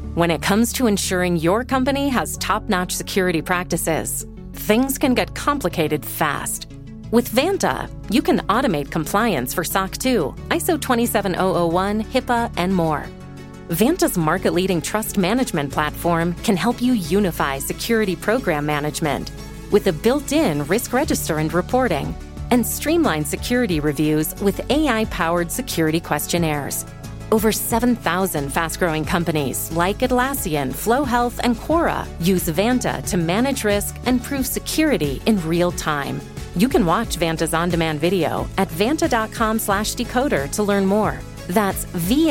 When it comes to ensuring your company has top-notch security practices, things can get complicated fast. With Vanta, you can automate compliance for SOC 2, ISO 27001, HIPAA, and more. Vanta's market-leading trust management platform can help you unify security program management with a built-in risk register and reporting, and streamline security reviews with AI-powered security questionnaires. Over 7,000 fast-growing companies like Atlassian, Flow Health, and Quora use Vanta to manage risk and prove security in real time. You can watch Vanta's on-demand video at vanta.com/decoder to learn more. That's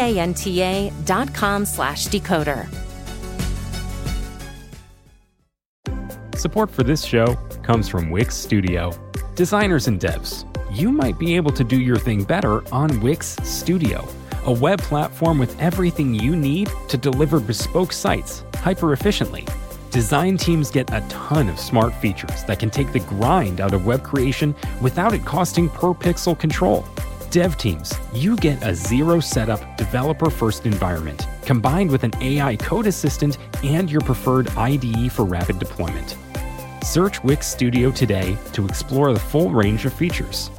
vanta.com/decoder. Support for this show comes from Wix Studio. Designers and devs, you might be able to do your thing better on Wix Studio, a web platform with everything you need to deliver bespoke sites hyper-efficiently. Design teams get a ton of smart features that can take the grind out of web creation without it costing per pixel control. Dev teams, you get a zero-setup, developer-first environment, combined with an AI code assistant and your preferred IDE for rapid deployment. Search Wix Studio today to explore the full range of features.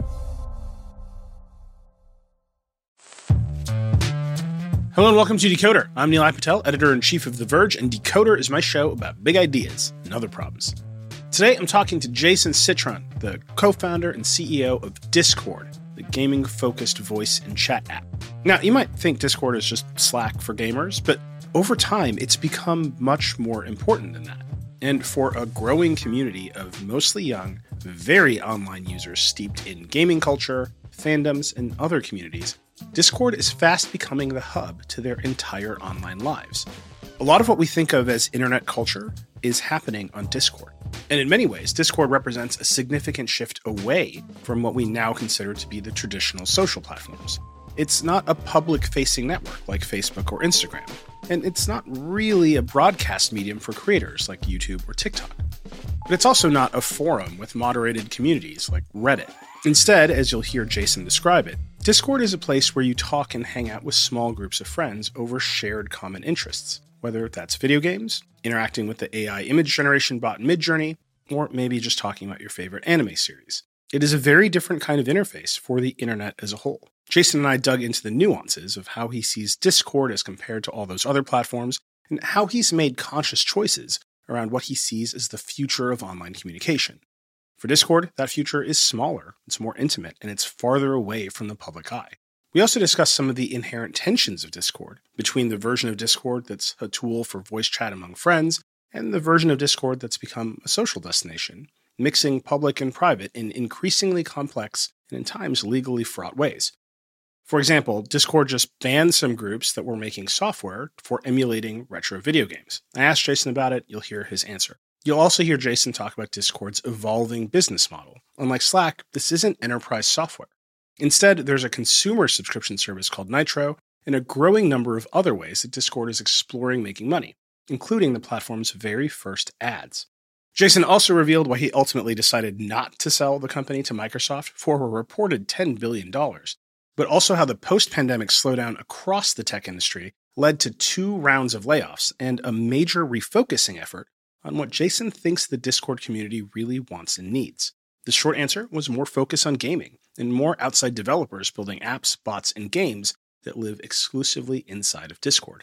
Hello and welcome to Decoder. I'm Nilay Patel, editor-in-chief of The Verge, and Decoder is my show about big ideas and other problems. Today I'm talking to Jason Citron, the co-founder and CEO of Discord, the gaming-focused voice and chat app. Now, you might think Discord is just Slack for gamers, but over time it's become much more important than that. And for a growing community of mostly young, very online users steeped in gaming culture, fandoms, and other communities, Discord is fast becoming the hub to their entire online lives. A lot of what we think of as internet culture is happening on Discord. And in many ways, Discord represents a significant shift away from what we now consider to be the traditional social platforms. It's not a public-facing network like Facebook or Instagram, and it's not really a broadcast medium for creators like YouTube or TikTok. But it's also not a forum with moderated communities like Reddit. Instead, as you'll hear Jason describe it, Discord is a place where you talk and hang out with small groups of friends over shared common interests, whether that's video games, interacting with the AI image generation bot Midjourney, or maybe just talking about your favorite anime series. It is a very different kind of interface for the internet as a whole. Jason and I dug into the nuances of how he sees Discord as compared to all those other platforms, and how he's made conscious choices around what he sees as the future of online communication. For Discord, that future is smaller, it's more intimate, and it's farther away from the public eye. We also discussed some of the inherent tensions of Discord, between the version of Discord that's a tool for voice chat among friends, and the version of Discord that's become a social destination, mixing public and private in increasingly complex and in times legally fraught ways. For example, Discord just banned some groups that were making software for emulating retro video games. I asked Jason about it, you'll hear his answer. You'll also hear Jason talk about Discord's evolving business model. Unlike Slack, this isn't enterprise software. Instead, there's a consumer subscription service called Nitro, and a growing number of other ways that Discord is exploring making money, including the platform's very first ads. Jason also revealed why he ultimately decided not to sell the company to Microsoft for a reported $10 billion, but also how the post-pandemic slowdown across the tech industry led to 2 rounds of layoffs and a major refocusing effort on what Jason thinks the Discord community really wants and needs. The short answer was more focus on gaming and more outside developers building apps, bots, and games that live exclusively inside of Discord.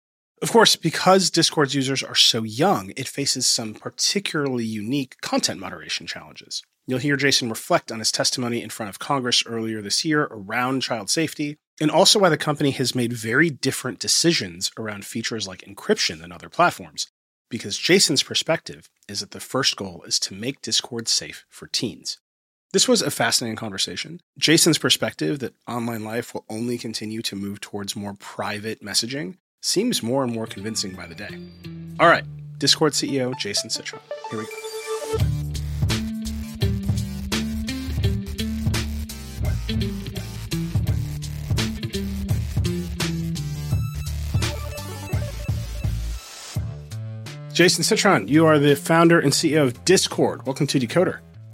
Of course, because Discord's users are so young, it faces some particularly unique content moderation challenges. You'll hear Jason reflect on his testimony in front of Congress earlier this year around child safety, and also why the company has made very different decisions around features like encryption than other platforms, because Jason's perspective is that the first goal is to make Discord safe for teens. This was a fascinating conversation. Jason's perspective that online life will only continue to move towards more private messaging seems more and more convincing by the day. All right, Discord CEO Jason Citron. Here we go. Jason Citron, you are the founder and CEO of Discord. Welcome to Decoder.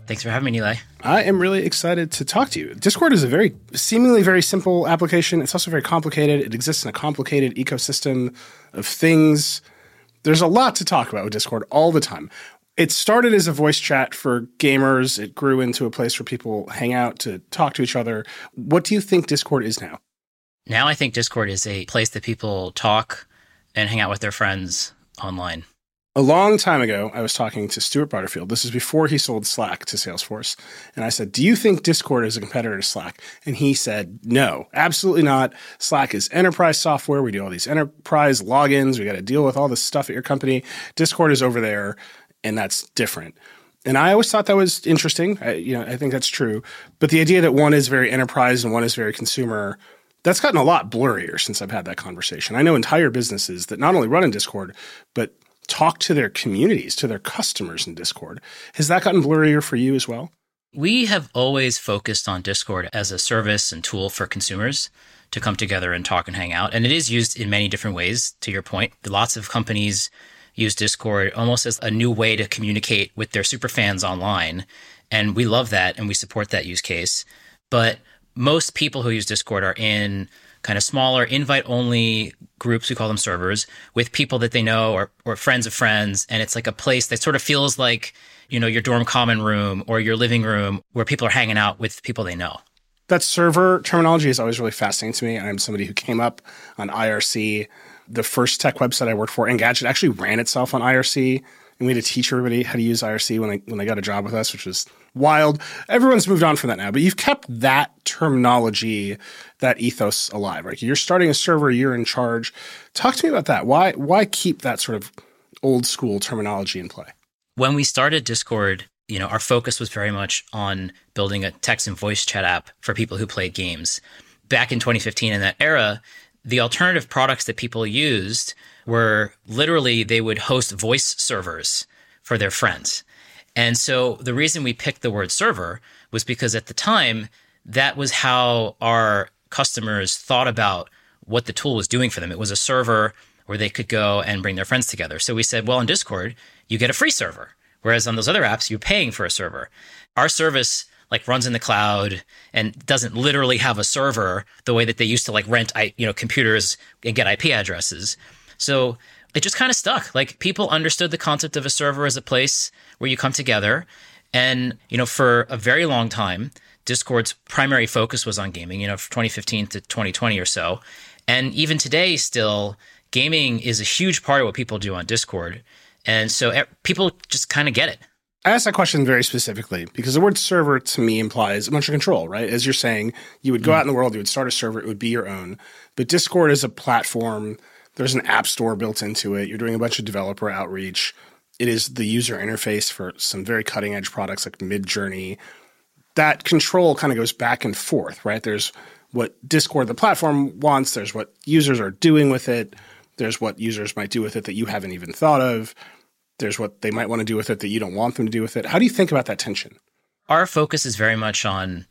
Thanks for having me, Eli. I am really excited to talk to you. Discord is a seemingly very simple application. It's also very complicated. It exists in a complicated ecosystem of things. There's a lot to talk about with Discord all the time. It started as a voice chat for gamers. It grew into a place where people hang out to talk to each other. What do you think Discord is now? Now I think Discord is a place that people talk and hang out with their friends online. A long time ago, I was talking to Stuart Butterfield. This is before he sold Slack to Salesforce. And I said, do you think Discord is a competitor to Slack? And he said, no, absolutely not. Slack is enterprise software. We do all these enterprise logins. We got to deal with all this stuff at your company. Discord is over there, and that's different. And I always thought that was interesting. I think that's true. But the idea that one is very enterprise and one is very consumer, that's gotten a lot blurrier since I've had that conversation. I know entire businesses that not only run in Discord, but talk to their communities, to their customers in Discord. Has that gotten blurrier for you as well? We have always focused on Discord as a service and tool for consumers to come together and talk and hang out. And it is used in many different ways, to your point. Lots of companies use Discord almost as a new way to communicate with their super fans online. And we love that and we support that use case. But most people who use Discord are in kind of smaller invite-only groups, we call them servers, with people that they know or friends of friends. And it's like a place that sort of feels like, your dorm common room or your living room where people are hanging out with people they know. That server terminology is always really fascinating to me. I'm somebody who came up on IRC. The first tech website I worked for, Engadget, actually ran itself on IRC. And we had to teach everybody how to use IRC when they got a job with us, which was wild. Everyone's moved on from that now, but you've kept that terminology, that ethos alive, right? You're starting a server, you're in charge. Talk to me about that. Why keep that sort of old school terminology in play? When we started Discord, our focus was very much on building a text and voice chat app for people who played games. Back in 2015, in that era, the alternative products that people used were literally they would host voice servers for their friends. And so the reason we picked the word server was because at the time, that was how our customers thought about what the tool was doing for them. It was a server where they could go and bring their friends together. So we said, well, in Discord, you get a free server, whereas on those other apps, you're paying for a server. Our service runs in the cloud and doesn't literally have a server the way that they used to rent computers and get IP addresses. So it just kind of stuck. People understood the concept of a server as a place where you come together. And, for a very long time, Discord's primary focus was on gaming, from 2015 to 2020 or so. And even today, still, gaming is a huge part of what people do on Discord. And so people just kind of get it. I asked that question very specifically because the word server to me implies a bunch of control, right? As you're saying, you would go out in the world, you would start a server, it would be your own. But Discord is a platform. There's an app store built into it. You're doing a bunch of developer outreach. It is the user interface for some very cutting edge products like Midjourney. That control kind of goes back and forth, right? There's what Discord, the platform, wants. There's what users are doing with it. There's what users might do with it that you haven't even thought of. There's what they might want to do with it that you don't want them to do with it. How do you think about that tension? Our focus is very much on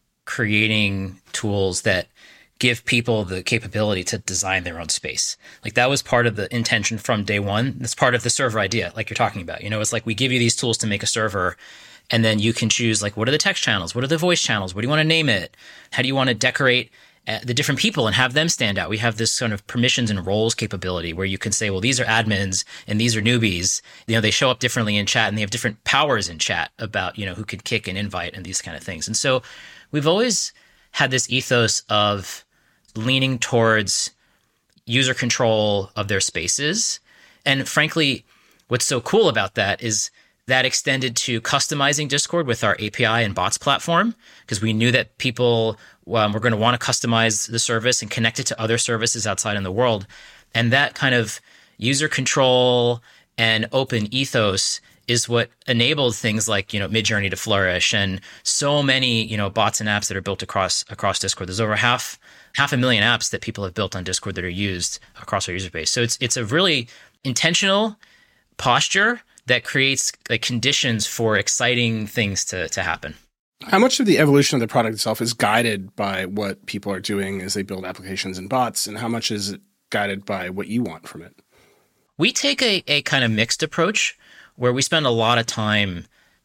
creating tools that give people the capability to design their own space. That was part of the intention from day one. That's part of the server idea, like you're talking about. It's we give you these tools to make a server, and then you can choose what are the text channels? What are the voice channels? What do you want to name it? How do you want to decorate the different people and have them stand out? We have this sort of permissions and roles capability where you can say, well, these are admins and these are newbies. They show up differently in chat and they have different powers in chat about, who can kick and invite and these kind of things. And so we've always had this ethos of leaning towards user control of their spaces. And frankly, what's so cool about that is that extended to customizing Discord with our API and bots platform, because we knew that people were going to want to customize the service and connect it to other services outside in the world. And that kind of user control and open ethos is what enabled things like, Midjourney to flourish and so many, bots and apps that are built across Discord. There's over half a million apps that people have built on Discord that are used across our user base. So it's a really intentional posture that creates conditions for exciting things to happen. How much of the evolution of the product itself is guided by what people are doing as they build applications and bots, and how much is it guided by what you want from it? We take a kind of mixed approach where we spend a lot of time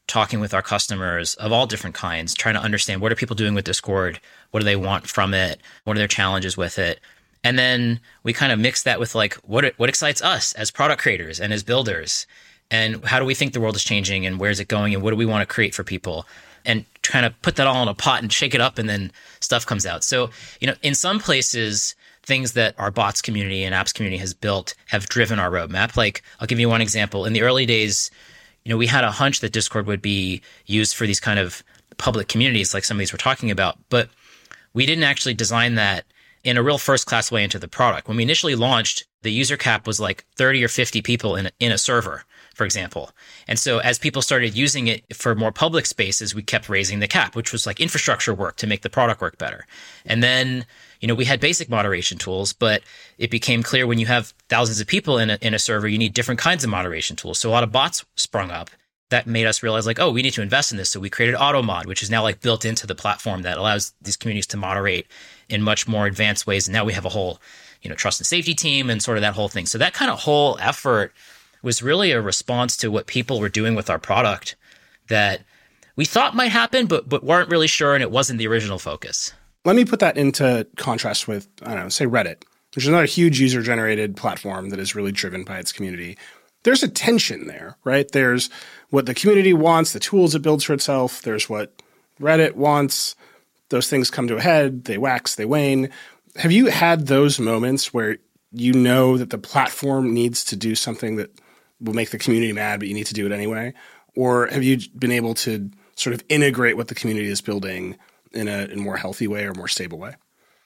talking with our customers of all different kinds, trying to understand what are people doing with Discord? What do they want from it? What are their challenges with it? And then we kind of mix that with like, what excites us as product creators and as builders? And how do we think the world is changing and where is it going? And what do we want to create for people? And trying to put that all in a pot and shake it up, and then stuff comes out. So, in some places, things that our bots community and apps community has built have driven our roadmap. Like, I'll give you one example. In the early days, we had a hunch that Discord would be used for these kind of public communities like some of these we're talking about, but we didn't actually design that in a real first-class way into the product. When we initially launched, the user cap was like 30 or 50 people in a server, for example. And so as people started using it for more public spaces, we kept raising the cap, which was like infrastructure work to make the product work better. And then, we had basic moderation tools, but it became clear when you have thousands of people in a server, you need different kinds of moderation tools. So a lot of bots sprung up that made us realize like, oh, we need to invest in this. So we created AutoMod, which is now like built into the platform that allows these communities to moderate in much more advanced ways. And now we have a whole, trust and safety team and sort of that whole thing. So that kind of whole effort was really a response to what people were doing with our product that we thought might happen, but weren't really sure. And it wasn't the original focus. Let me put that into contrast with, say Reddit, which is not a huge user-generated platform that is really driven by its community. There's a tension there, right? There's what the community wants, the tools it builds for itself. There's what Reddit wants. Those things come to a head. They wax, they wane. Have you had those moments where you know that the platform needs to do something that will make the community mad, but you need to do it anyway? Or have you been able to sort of integrate what the community is building in a more healthy way or more stable way?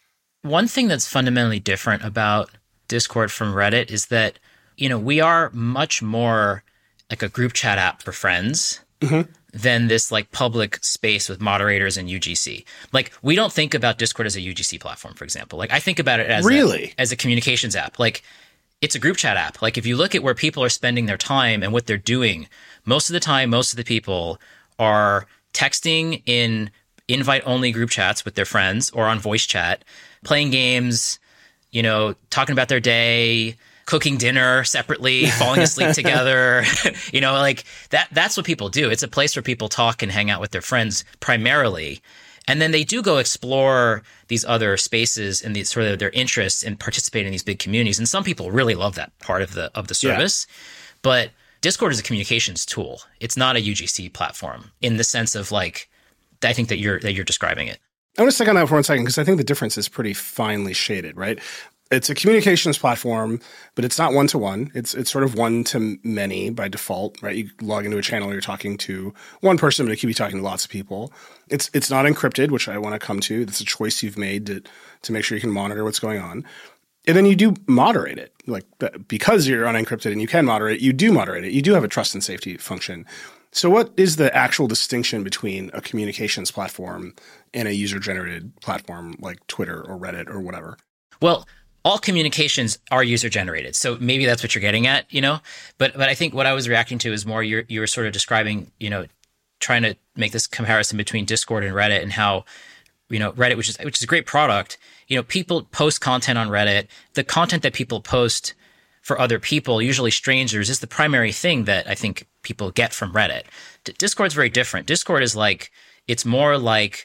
One thing that's fundamentally different about Discord from Reddit is that, we are much more like a group chat app for friends than this like public space with moderators and UGC. Like, we don't think about Discord as a UGC platform, for example. Like, I think about it as as a communications app. Like, it's a group chat app. Like, if you look at where people are spending their time and what they're doing, most of the time, most of the people are texting in invite-only group chats with their friends or on voice chat, playing games, talking about their day, cooking dinner separately, falling asleep together, like that's what people do. It's a place where people talk and hang out with their friends primarily. And then they do go explore these other spaces and these sort of their interests and participate in these big communities. And some people really love that part of the service. Yeah. But Discord is a communications tool. It's not a UGC platform in the sense of like, I think that you're describing it. I want to stick on that for 1 second because I think the difference is pretty finely shaded, right? It's a communications platform, but it's not one-to-one. It's sort of one-to-many by default, right? You log into a channel, you're talking to one person, but it could be talking to lots of people. It's not encrypted, which I want to come to. That's a choice you've made to make sure you can monitor what's going on. And then you do moderate it. Like, because you're unencrypted and you can moderate, you do moderate it. You do have a trust and safety function. So what is the actual distinction between a communications platform and a user-generated platform like Twitter or Reddit or whatever? Well, all communications are user-generated. So maybe that's what you're getting at, But I think what I was reacting to is more you were sort of describing, trying to make this comparison between Discord and Reddit and how, Reddit, which is a great product, people post content on Reddit. The content that people post for other people, usually strangers, is the primary thing that I think people get from Reddit. Discord's very different. Discord is like, it's more like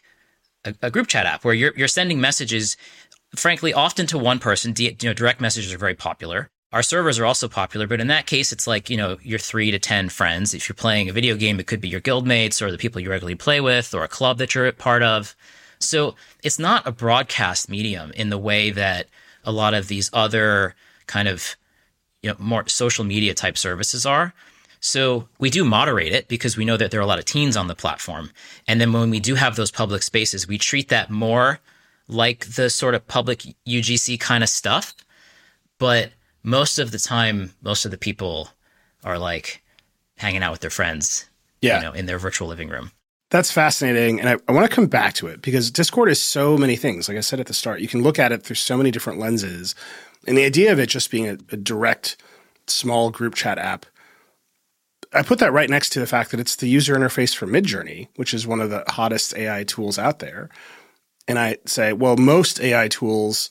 a group chat app where you're sending messages, frankly, often to one person. Direct messages are very popular. Our servers are also popular, but in that case, it's like, your 3 to 10 friends. If you're playing a video game, it could be your guildmates or the people you regularly play with or a club that you're a part of. So it's not a broadcast medium in the way that a lot of these other kind of more social media type services are. So we do moderate it because we know that there are a lot of teens on the platform. And then when we do have those public spaces, we treat that more like the sort of public UGC kind of stuff. But most of the time, most of the people are like hanging out with their friends, in their virtual living room. That's fascinating. And I want to come back to it because Discord is so many things. Like I said at the start, you can look at it through so many different lenses. And the idea of it just being a direct, small group chat app, I put that right next to the fact that it's the user interface for Midjourney, which is one of the hottest AI tools out there. And I say, well, most AI tools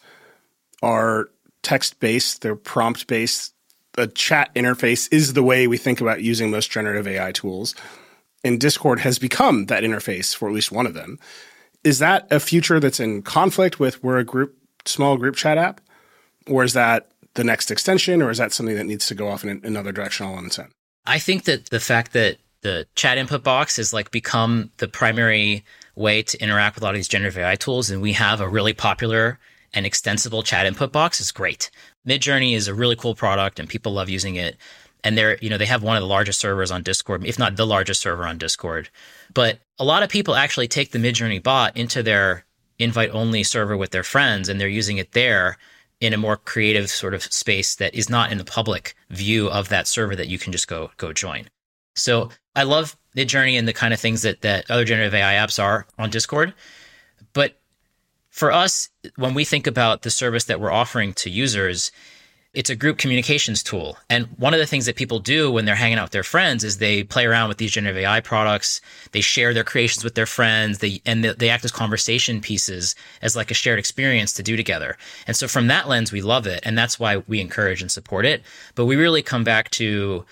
are text-based, they're prompt-based. A chat interface is the way we think about using most generative AI tools. and Discord has become that interface for at least one of them. Is that a future that's in conflict with we're a small group chat app? Or is that the next extension? Or is that something that needs to go off in another direction all on its own? I think that the fact that the chat input box has become the primary way to interact with a lot of these generative AI tools, and we have a really popular and extensible chat input box is great. Midjourney is a really cool product and people love using it. And they have one of the largest servers on Discord, if not the largest server on Discord. But a lot of people actually take the Midjourney bot into their invite-only server with their friends, and they're using it there in a more creative sort of space that is not in the public view of that server that you can just go join. So I love Midjourney and the kind of things that other generative AI apps are on Discord. But for us, when we think about the service that we're offering to users, it's a group communications tool. And one of the things that people do when they're hanging out with their friends is they play around with these generative AI products. They share their creations with their friends. They act as conversation pieces, as a shared experience to do together. And so from that lens, we love it. And that's why we encourage and support it. But we really come back to,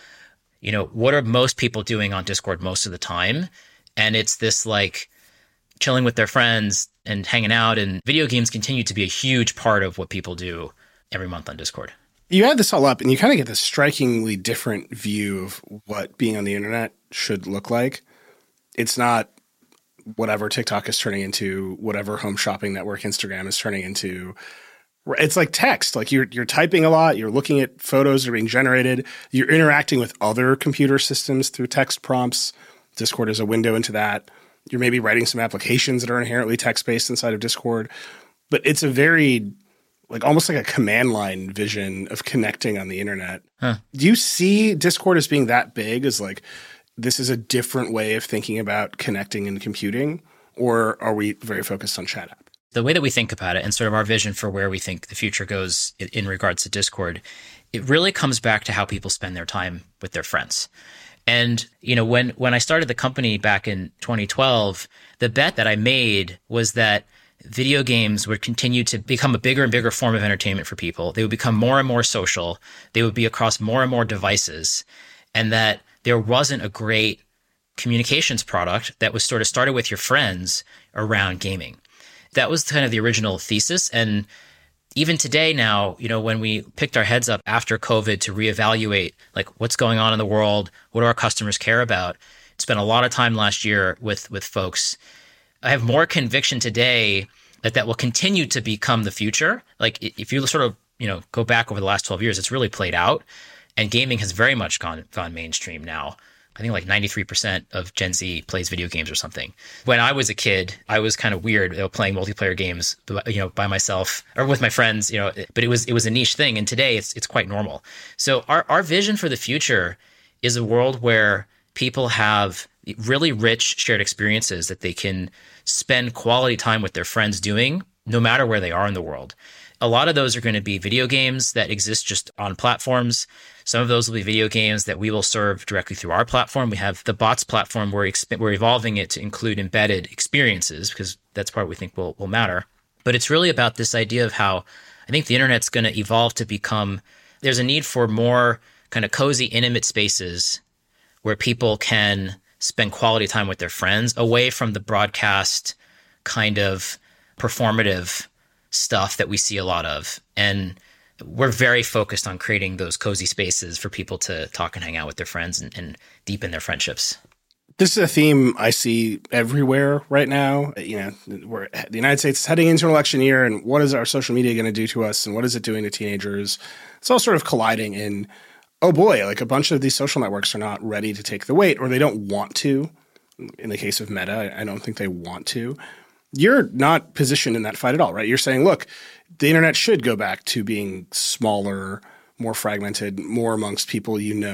what are most people doing on Discord most of the time? And it's this chilling with their friends and hanging out, and video games continue to be a huge part of what people do every month on Discord. You add this all up and you kind of get this strikingly different view of what being on the internet should look like. It's not whatever TikTok is turning into, whatever home shopping network Instagram is turning into. It's like text. You're typing a lot. You're looking at photos that are being generated. You're interacting with other computer systems through text prompts. Discord is a window into that. You're maybe writing some applications that are inherently text-based inside of Discord. But it's a very almost like a command line vision of connecting on the internet. Huh. Do you see Discord as being that big, as this is a different way of thinking about connecting and computing? Or are we very focused on chat app? The way that we think about it and sort of our vision for where we think the future goes in regards to Discord, it really comes back to how people spend their time with their friends. And, when I started the company back in 2012, the bet that I made was that video games would continue to become a bigger and bigger form of entertainment for people. They would become more and more social. They would be across more and more devices, and that there wasn't a great communications product that was sort of started with your friends around gaming. That was kind of the original thesis. And even today now, when we picked our heads up after COVID to reevaluate what's going on in the world, what do our customers care about, spent a lot of time last year with folks. I have more conviction today that will continue to become the future. If you sort of, go back over the last 12 years, it's really played out, and gaming has very much gone mainstream now. I think 93% of Gen Z plays video games or something. When I was a kid, I was kind of weird playing multiplayer games, by myself or with my friends, but it was a niche thing. And today it's quite normal. So our vision for the future is a world where people have really rich shared experiences that they can spend quality time with their friends doing, no matter where they are in the world. A lot of those are going to be video games that exist just on platforms. Some of those will be video games that we will serve directly through our platform. We have the Bots platform. We're evolving it to include embedded experiences because that's part we think will matter. But it's really about this idea of how I think the internet's going to evolve to become, there's a need for more kind of cozy, intimate spaces where people can spend quality time with their friends away from the broadcast kind of performative stuff that we see a lot of. And we're very focused on creating those cozy spaces for people to talk and hang out with their friends and deepen their friendships. This is a theme I see everywhere right now. The United States is heading into an election year, and what is our social media going to do to us, and what is it doing to teenagers? It's all sort of colliding in, oh boy, a bunch of these social networks are not ready to take the weight, or they don't want to. In the case of Meta, I don't think they want to. You're not positioned in that fight at all, right? You're saying, look, the internet should go back to being smaller, more fragmented, more amongst people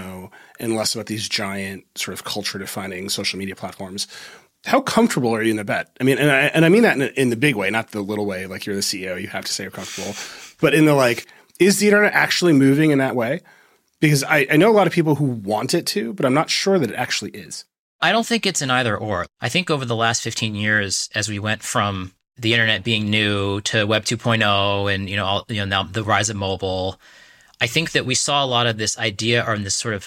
and less about these giant sort of culture-defining social media platforms. How comfortable are you in the bet? I mean, and I mean that in the big way, not the little way, you're the CEO, you have to say you're comfortable. But in the is the internet actually moving in that way? Because I know a lot of people who want it to, but I'm not sure that it actually is. I don't think it's an either or. I think over the last 15 years, as we went from the internet being new to Web 2.0 and now the rise of mobile, I think that we saw a lot of this idea or this sort of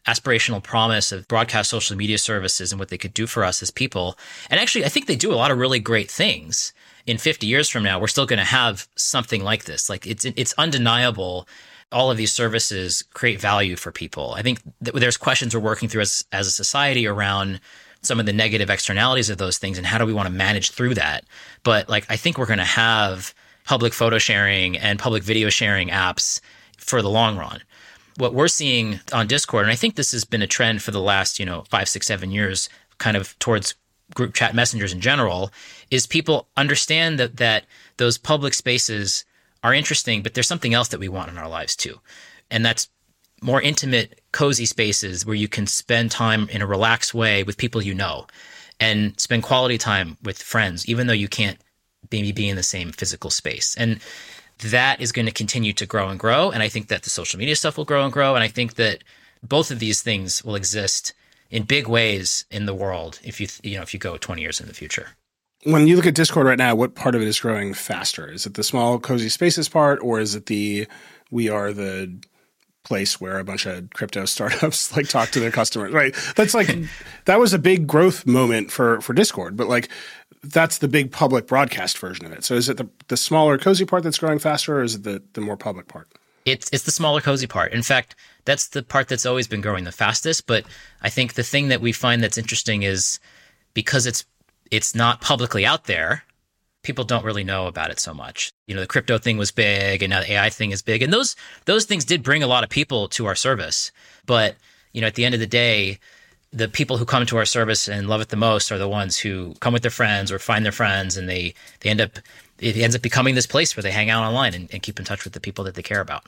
aspirational promise of broadcast social media services and what they could do for us as people. And actually, I think they do a lot of really great things. In 50 years from now, we're still going to have something like this. Like it's undeniable. All of these services create value for people. I think there's questions we're working through as a society around some of the negative externalities of those things and how do we want to manage through that. But like, I think we're going to have public photo sharing and public video sharing apps for the long run. What we're seeing on Discord, and I think this has been a trend for the last, 5, 6, 7 years, kind of towards group chat messengers in general, is people understand that those public spaces are interesting, but there's something else that we want in our lives too. And that's more intimate, cozy spaces where you can spend time in a relaxed way with people you know and spend quality time with friends, even though you can't maybe be in the same physical space. And that is going to continue to grow and grow. And I think that the social media stuff will grow and grow. And I think that both of these things will exist in big ways in the world if you go 20 years in the future. When you look at Discord right now, what part of it is growing faster? Is it the small cozy spaces part, or is it we are the place where a bunch of crypto startups like talk to their customers, right? That's like, that was a big growth moment for Discord, but like that's the big public broadcast version of it. So is it the smaller cozy part that's growing faster, or is it the more public part? It's the smaller cozy part. In fact, that's the part that's always been growing the fastest. But I think the thing that we find that's interesting is because it's not publicly out there, people don't really know about it so much. The crypto thing was big, and now the AI thing is big. And those things did bring a lot of people to our service. But, at the end of the day, the people who come to our service and love it the most are the ones who come with their friends or find their friends, and it ends up becoming this place where they hang out online and keep in touch with the people that they care about.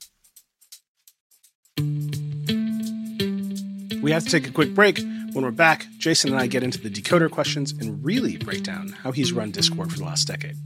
We have to take a quick break. When we're back, Jason and I get into the Decoder questions and really break down how he's run Discord for the last decade.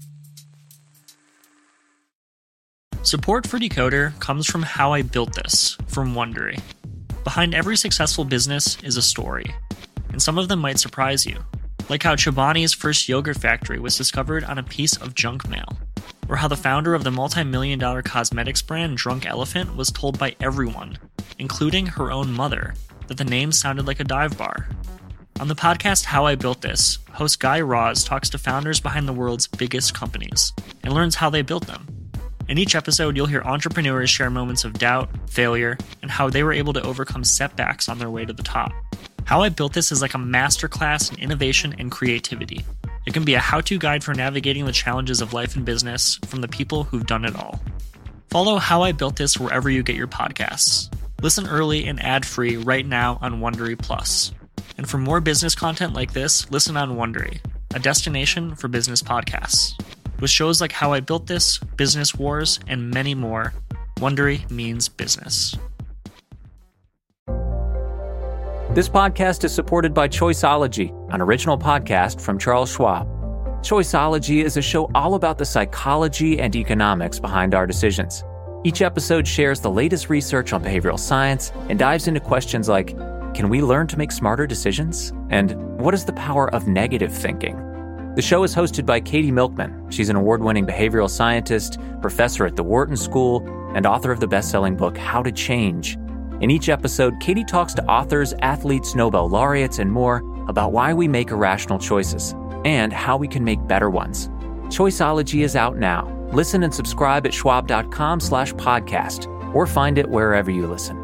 Support for Decoder comes from How I Built This from Wondery. Behind every successful business is a story, and some of them might surprise you, like how Chobani's first yogurt factory was discovered on a piece of junk mail, or how the founder of the multi-million-dollar cosmetics brand Drunk Elephant was told by everyone, including her own mother, that the name sounded like a dive bar. On the podcast How I Built This, host Guy Raz talks to founders behind the world's biggest companies and learns how they built them. In each episode, you'll hear entrepreneurs share moments of doubt, failure, and how they were able to overcome setbacks on their way to the top. How I Built This is like a masterclass in innovation and creativity. It can be a how-to guide for navigating the challenges of life and business from the people who've done it all. Follow How I Built This wherever you get your podcasts. Listen early and ad-free right now on Wondery Plus. And for more business content like this, listen on Wondery, a destination for business podcasts. With shows like How I Built This, Business Wars, and many more, Wondery means business. This podcast is supported by Choiceology, an original podcast from Charles Schwab. Choiceology is a show all about the psychology and economics behind our decisions. Each episode shares the latest research on behavioral science and dives into questions like, can we learn to make smarter decisions? And what is the power of negative thinking? The show is hosted by Katie Milkman. She's an award-winning behavioral scientist, professor at the Wharton School, and author of the best-selling book, How to Change. In each episode, Katie talks to authors, athletes, Nobel laureates, and more about why we make irrational choices and how we can make better ones. Choiceology is out now. Listen and subscribe at schwab.com/podcast or find it wherever you listen.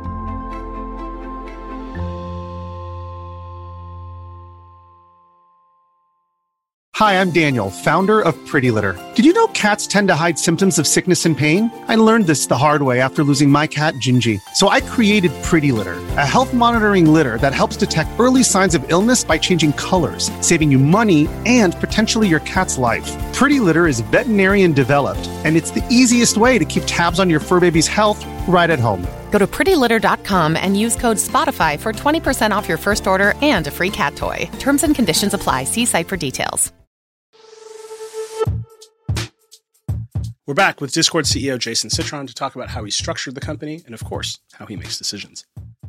Hi, I'm Daniel, founder of Pretty Litter. Did you know cats tend to hide symptoms of sickness and pain? I learned this the hard way after losing my cat, Gingy. So I created Pretty Litter, a health monitoring litter that helps detect early signs of illness by changing colors, saving you money and potentially your cat's life. Pretty Litter is veterinarian developed, and it's the easiest way to keep tabs on your fur baby's health right at home. Go to prettylitter.com and use code SPOTIFY for 20% off your first order and a free cat toy. Terms and conditions apply. See site for details. We're back with Discord CEO Jason Citron to talk about how he structured the company and, of course, how he makes decisions.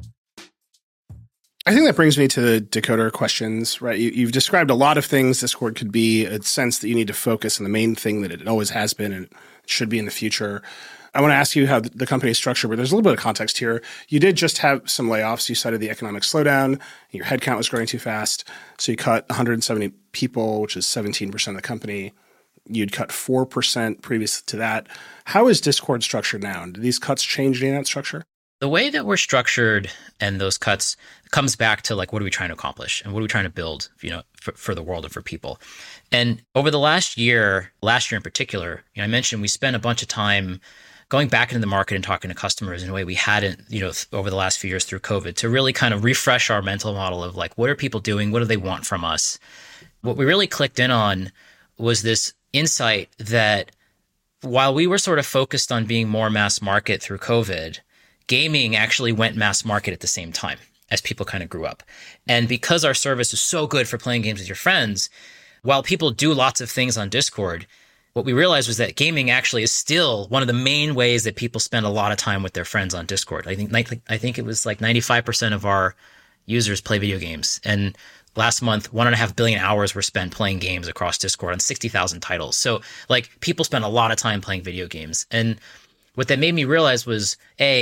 I think that brings me to the Decoder questions, right? You've described a lot of things Discord could be, a sense that you need to focus on the main thing that it always has been and should be in the future. I want to ask you how the company is structured, but there's a little bit of context here. You did just have some layoffs. You cited the economic slowdown. Your headcount was growing too fast. So you cut 170 people, which is 17% of the company. You'd cut 4% previous to that. How is Discord structured now? Do these cuts change any of that structure? The way that we're structured and those cuts comes back to like, what are we trying to accomplish and what are we trying to build, for the world and for people? And over the last year in particular, I mentioned we spent a bunch of time going back into the market and talking to customers in a way we hadn't, over the last few years through COVID, to really kind of refresh our mental model of like, what are people doing? What do they want from us? What we really clicked in on was this insight that while we were sort of focused on being more mass market through COVID, gaming actually went mass market at the same time as people kind of grew up. And because our service is so good for playing games with your friends, while people do lots of things on Discord, what we realized was that gaming actually is still one of the main ways that people spend a lot of time with their friends on Discord. I think it was like 95% of our users play video games. And last month, 1.5 billion hours were spent playing games across Discord on 60,000 titles. So like people spend a lot of time playing video games. And what that made me realize was,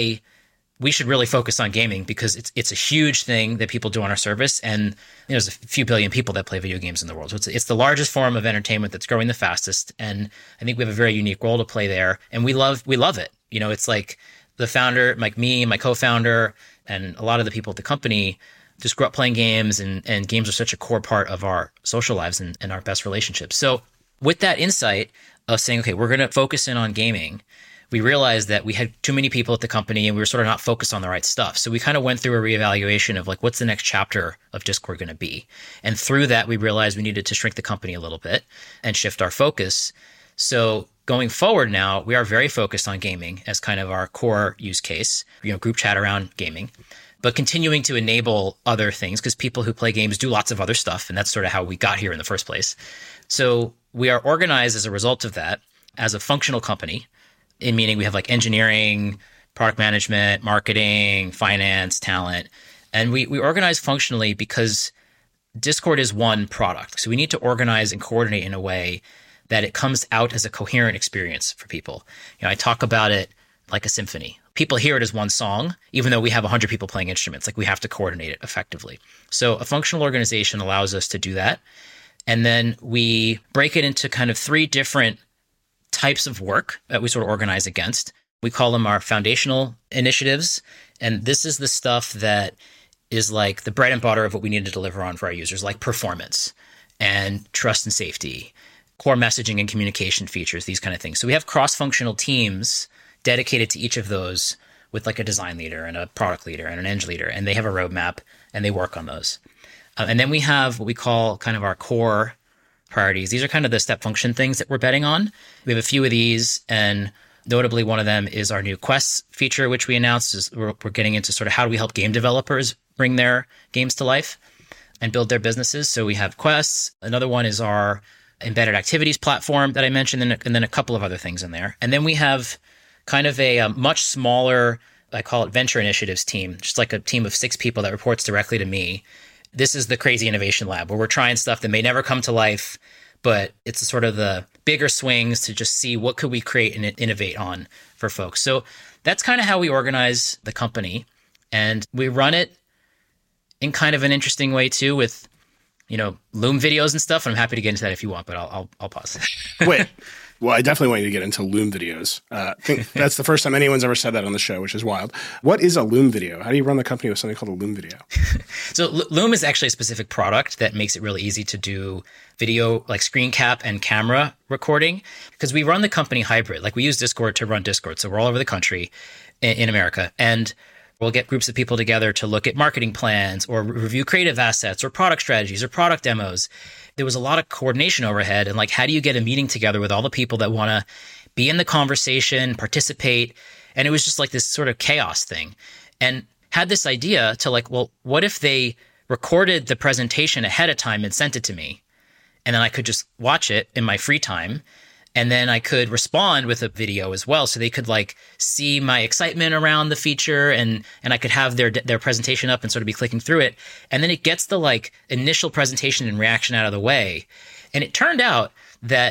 we should really focus on gaming because it's a huge thing that people do on our service. And there's a few billion people that play video games in the world. So it's the largest form of entertainment that's growing the fastest. And I think we have a very unique role to play there. And we love it. It's like the founder, like me, my co-founder, and a lot of the people at the company just grew up playing games, and games are such a core part of our social lives and our best relationships. So with that insight of saying, okay, we're going to focus in on gaming, we realized that we had too many people at the company and we were sort of not focused on the right stuff. So we kind of went through a reevaluation of like, what's the next chapter of Discord going to be? And through that, we realized we needed to shrink the company a little bit and shift our focus. So going forward now, we are very focused on gaming as kind of our core use case, group chat around gaming, but continuing to enable other things because people who play games do lots of other stuff. And that's sort of how we got here in the first place. So we are organized as a result of that as a functional company, in meaning we have like engineering, product management, marketing, finance, talent. And we organize functionally because Discord is one product. So we need to organize and coordinate in a way that it comes out as a coherent experience for people. I talk about it like a symphony. People hear it as one song, even though we have 100 people playing instruments. Like we have to coordinate it effectively. So a functional organization allows us to do that. And then we break it into kind of 3 different types of work that we sort of organize against. We call them our foundational initiatives. And this is the stuff that is like the bread and butter of what we need to deliver on for our users, like performance and trust and safety, core messaging and communication features, these kind of things. So we have cross-functional teams dedicated to each of those with like a design leader and a product leader and an eng leader, and they have a roadmap and they work on those. And then we have what we call kind of our core priorities. These are kind of the step function things that we're betting on. We have a few of these, and notably one of them is our new quests feature, which we announced. Is we're getting into sort of how do we help game developers bring their games to life and build their businesses. So we have quests. Another one is our embedded activities platform that I mentioned, and then a couple of other things in there. And then we have kind of a much smaller, I call it venture initiatives team, just like a team of 6 people that reports directly to me. This is the crazy innovation lab where we're trying stuff that may never come to life, but it's sort of the bigger swings to just see what could we create and innovate on for folks. So that's kind of how we organize the company. And we run it in kind of an interesting way too with, Loom videos and stuff. And I'm happy to get into that if you want, but I'll pause. Wait. Well, I definitely want you to get into Loom videos. I think that's the first time anyone's ever said that on the show, which is wild. What is a Loom video? How do you run the company with something called a Loom video? So Loom is actually a specific product that makes it really easy to do video, like screen cap and camera recording, because we run the company hybrid. Like we use Discord to run Discord. So we're all over the country in America. And we'll get groups of people together to look at marketing plans or review creative assets or product strategies or product demos. There was a lot of coordination overhead. And like, how do you get a meeting together with all the people that want to be in the conversation, participate? And it was just like this sort of chaos thing. And had this idea to like, well, what if they recorded the presentation ahead of time and sent it to me? And then I could just watch it in my free time. And then I could respond with a video as well. So they could like see my excitement around the feature and I could have their presentation up and sort of be clicking through it. And then it gets the like initial presentation and reaction out of the way. And it turned out that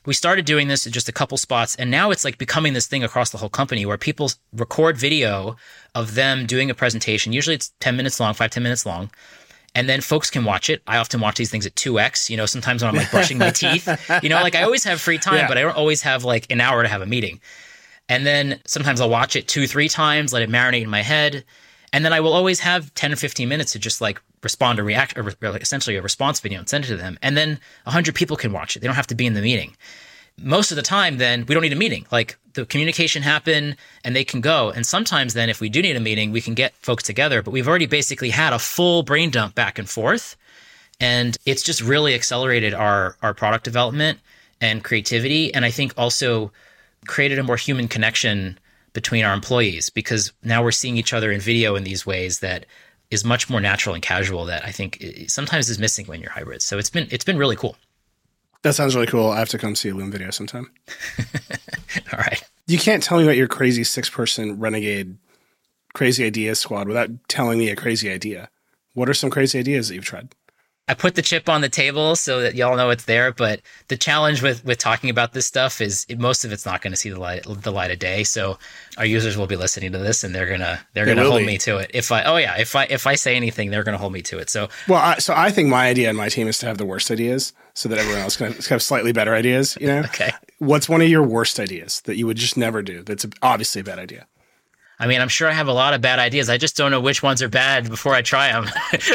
we started doing this in just a couple spots, and now it's like becoming this thing across the whole company where people record video of them doing a presentation. Usually it's 10 minutes long, 5-10 minutes long. And then folks can watch it. I often watch these things at 2x, you know, sometimes when I'm like brushing my teeth, you know, like I always have free time, but I don't always have like an hour to have a meeting. And then sometimes I'll watch it 2-3 times, let it marinate in my head. And then I will always have 10 or 15 minutes to just like respond or react, or like essentially a response video and send it to them. And then 100 people can watch it. They don't have to be in the meeting. Most of the time, then we don't need a meeting. Like the communication happen and they can go. And sometimes then if we do need a meeting, we can get folks together, but we've already basically had a full brain dump back and forth. And it's just really accelerated our product development and creativity. And I think also created a more human connection between our employees, because now we're seeing each other in video in these ways that is much more natural and casual that I think sometimes is missing when you're hybrid. So it's been really cool. That sounds really cool. I have to come see a Loom video sometime. All right. You can't tell me about your crazy 6-person renegade crazy ideas squad without telling me a crazy idea. What are some crazy ideas that you've tried? I put the chip on the table so that y'all know it's there, but the challenge with talking about this stuff is most of it's not going to see the light of day. So our users will be listening to this and they're gonna hold me to it. If I say anything, they're gonna hold me to it. So I think my idea and my team is to have the worst ideas so that everyone else can have slightly better ideas. You know? Okay. What's one of your worst ideas that you would just never do? That's obviously a bad idea. I mean, I'm sure I have a lot of bad ideas. I just don't know which ones are bad before I try them.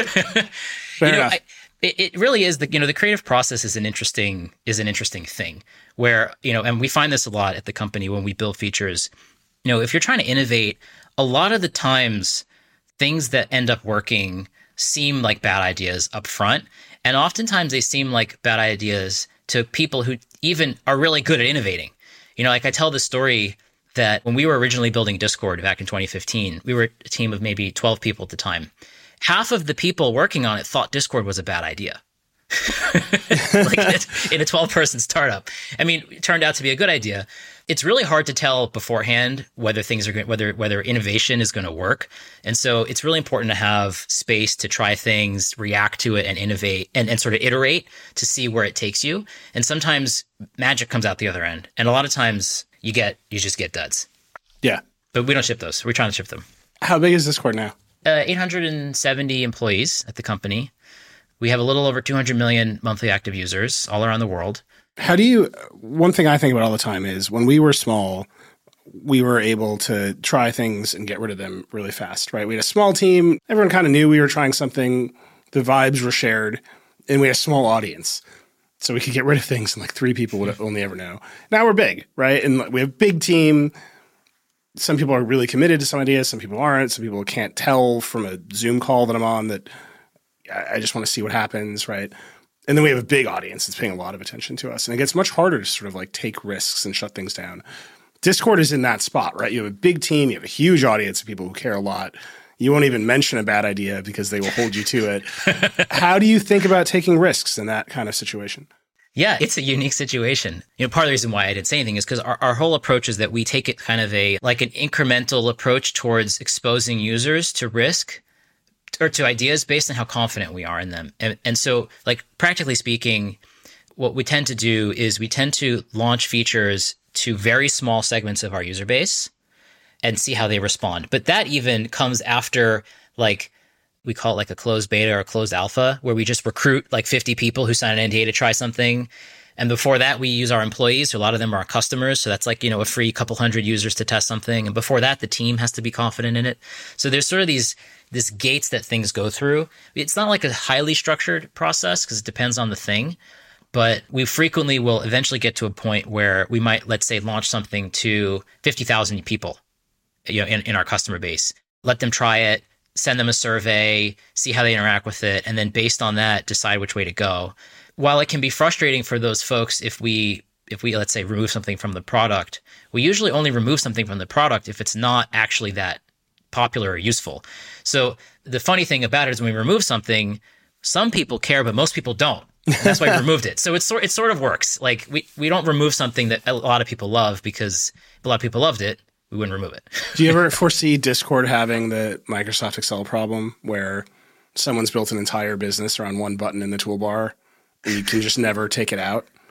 Fair enough. It really is the creative process is an interesting thing where, and we find this a lot at the company when we build features. If you're trying to innovate, a lot of the times things that end up working seem like bad ideas up front. And oftentimes they seem like bad ideas to people who even are really good at innovating. Like I tell this story that when we were originally building Discord back in 2015, we were a team of maybe 12 people at the time. Half of the people working on it thought Discord was a bad idea. Like in a 12-person startup. I mean, it turned out to be a good idea. It's really hard to tell beforehand whether things are whether innovation is going to work. And so it's really important to have space to try things, react to it, and innovate and sort of iterate to see where it takes you. And sometimes magic comes out the other end. And a lot of times you just get duds. Yeah. But we don't ship those. We're trying to ship them. How big is Discord now? 870 employees at the company. We have a little over 200 million monthly active users all around the world. One thing I think about all the time is when we were small, we were able to try things and get rid of them really fast, right? We had a small team. Everyone kind of knew we were trying something. The vibes were shared, and we had a small audience. So we could get rid of things and like 3 people would only ever know. Now we're big, right? And we have a big team. Some people are really committed to some ideas. Some people aren't. Some people can't tell from a Zoom call that I'm on that I just want to see what happens, right? And then we have a big audience that's paying a lot of attention to us. And it gets much harder to sort of like take risks and shut things down. Discord is in that spot, right? You have a big team. You have a huge audience of people who care a lot. You won't even mention a bad idea because they will hold you to it. How do you think about taking risks in that kind of situation? Yeah, it's a unique situation. Part of the reason why I didn't say anything is because our whole approach is that we take it kind of an incremental approach towards exposing users to risk or to ideas based on how confident we are in them. And so, like, practically speaking, what we tend to do is we tend to launch features to very small segments of our user base and see how they respond. But that even comes after, like, we call it like a closed beta or a closed alpha, where we just recruit like 50 people who sign an NDA to try something. And before that, we use our employees. So a lot of them are our customers. So that's like, a free couple hundred users to test something. And before that, the team has to be confident in it. So there's sort of these gates that things go through. It's not like a highly structured process because it depends on the thing. But we frequently will eventually get to a point where we might, let's say, launch something to 50,000 people, in our customer base. Let them try it. Send them a survey, see how they interact with it, and then based on that, decide which way to go. While it can be frustrating for those folks if we let's say remove something from the product, we usually only remove something from the product if it's not actually that popular or useful. So the funny thing about it is when we remove something, some people care, but most people don't. And that's why we removed it. So it sort of works. Like we don't remove something that a lot of people love because a lot of people loved it. We wouldn't remove it. Do you ever foresee Discord having the Microsoft Excel problem where someone's built an entire business around one button in the toolbar and you can just never take it out?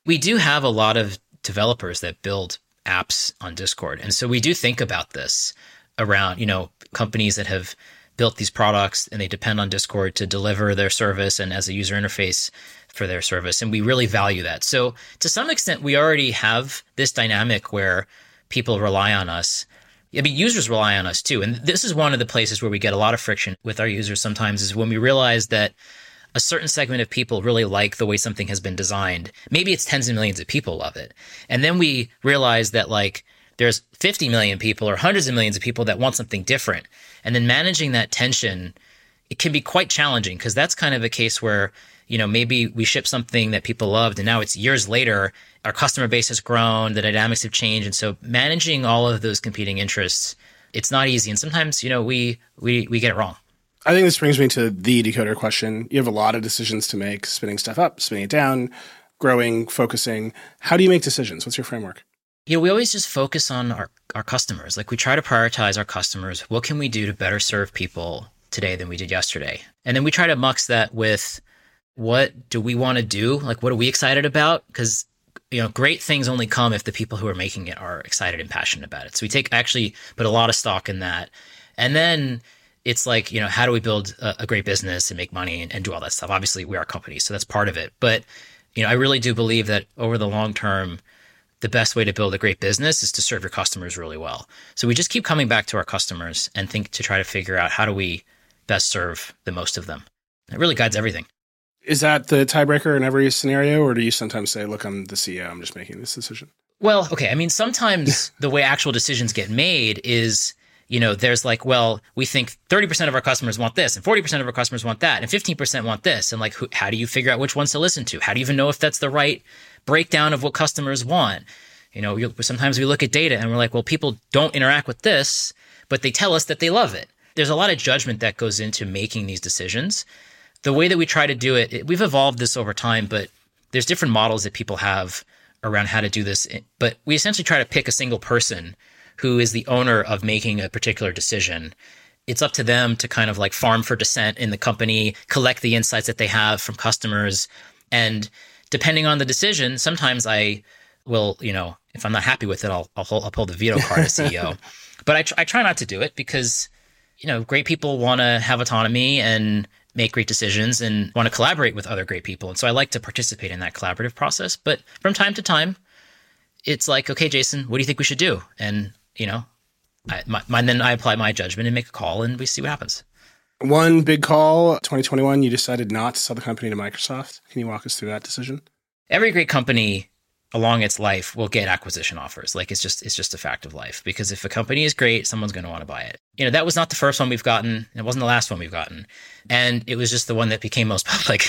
We do have a lot of developers that build apps on Discord. And so we do think about this around, companies that have built these products and they depend on Discord to deliver their service and as a user interface for their service. And we really value that. So to some extent, we already have this dynamic where people rely on us. I mean, users rely on us too. And this is one of the places where we get a lot of friction with our users sometimes is when we realize that a certain segment of people really like the way something has been designed. Maybe it's tens of millions of people love it. And then we realize that there's 50 million people or hundreds of millions of people that want something different. And then managing that tension, it can be quite challenging because that's kind of a case where, maybe we ship something that people loved and now it's years later, our customer base has grown, the dynamics have changed. And so managing all of those competing interests, it's not easy. And sometimes, we get it wrong. I think this brings me to the decoder question. You have a lot of decisions to make, spinning stuff up, spinning it down, growing, focusing. How do you make decisions? What's your framework? We always just focus on our customers. We try to prioritize our customers. What can we do to better serve people today than we did yesterday? And then we try to mix that with what do we want to do? What are we excited about? Because, great things only come if the people who are making it are excited and passionate about it. So we actually put a lot of stock in that. And then it's how do we build a great business and make money and do all that stuff? Obviously, we are a company, so that's part of it. But, I really do believe that over the long term, the best way to build a great business is to serve your customers really well. So we just keep coming back to our customers and think to try to figure out how do we best serve the most of them. It really guides everything. Is that the tiebreaker in every scenario, or do you sometimes say, look, I'm the CEO, I'm just making this decision? Well, okay. I mean, sometimes the way actual decisions get made is there's we think 30% of our customers want this and 40% of our customers want that and 15% want this. And how do you figure out which ones to listen to? How do you even know if that's the right breakdown of what customers want? Sometimes we look at data and we're like, well, people don't interact with this, but they tell us that they love it. There's a lot of judgment that goes into making these decisions. The way that we try to do it, we've evolved this over time, but there's different models that people have around how to do this. But we essentially try to pick a single person who is the owner of making a particular decision. It's up to them to kind of farm for dissent in the company, collect the insights that they have from customers. And depending on the decision, sometimes I will, if I'm not happy with it, I'll pull the veto card as CEO. But I try not to do it because, great people want to have autonomy and make great decisions and want to collaborate with other great people. And so I like to participate in that collaborative process. But from time to time, it's okay, Jason, what do you think we should do? And then I apply my judgment and make a call and we see what happens. One big call, 2021, you decided not to sell the company to Microsoft. Can you walk us through that decision? Every great company along its life will get acquisition offers. It's just a fact of life, because if a company is great, someone's going to want to buy it. That was not the first one we've gotten. It wasn't the last one we've gotten. And it was just the one that became most public.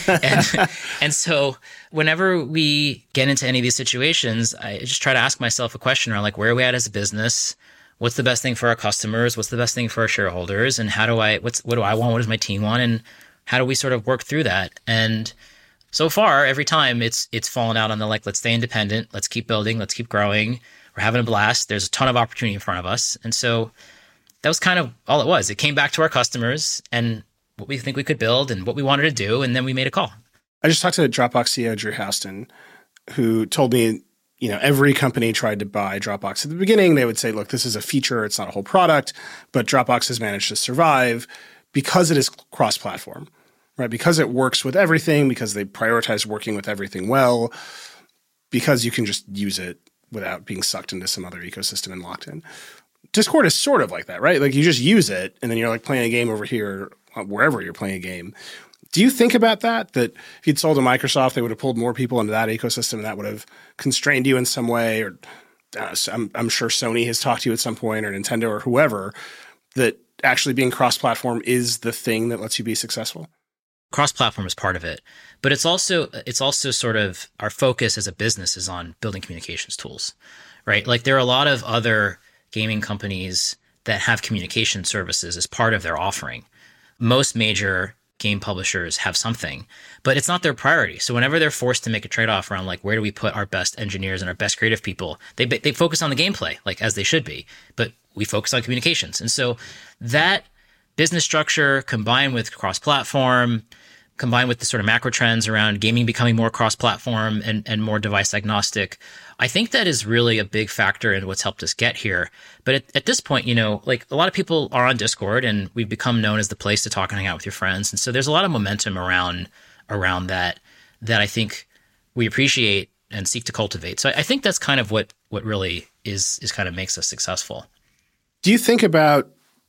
and so whenever we get into any of these situations, I just try to ask myself a question around where are we at as a business? What's the best thing for our customers? What's the best thing for our shareholders? And what do I want? What does my team want? And how do we sort of work through that? And so far, every time it's fallen out on the let's stay independent, let's keep building, let's keep growing. We're having a blast. There's a ton of opportunity in front of us. And so that was kind of all it was. It came back to our customers and what we think we could build and what we wanted to do. And then we made a call. I just talked to Dropbox CEO Drew Houston, who told me, every company tried to buy Dropbox. At the beginning, they would say, look, this is a feature. It's not a whole product. But Dropbox has managed to survive because it is cross-platform. Right, because it works with everything, because they prioritize working with everything well, because you can just use it without being sucked into some other ecosystem and locked in. Discord is sort of like that, right? You just use it, and then you're playing a game over here, wherever you're playing a game. Do you think about that if you'd sold to Microsoft, they would have pulled more people into that ecosystem, and that would have constrained you in some way? Or I'm sure Sony has talked to you at some point, or Nintendo, or whoever, that actually being cross-platform is the thing that lets you be successful? Cross-platform is part of it, but it's also sort of our focus as a business is on building communications tools, right? There are a lot of other gaming companies that have communication services as part of their offering. Most major game publishers have something, but it's not their priority. So whenever they're forced to make a trade-off around where do we put our best engineers and our best creative people, they focus on the gameplay, as they should be, but we focus on communications. And so that business structure combined with cross-platform combined with the sort of macro trends around gaming becoming more cross-platform and more device agnostic, I think that is really a big factor in what's helped us get here. But at this point, like a lot of people are on Discord, and we've become known as the place to talk and hang out with your friends. And so there's a lot of momentum around that I think we appreciate and seek to cultivate. So I think that's kind of what really is kind of makes us successful. Do you think about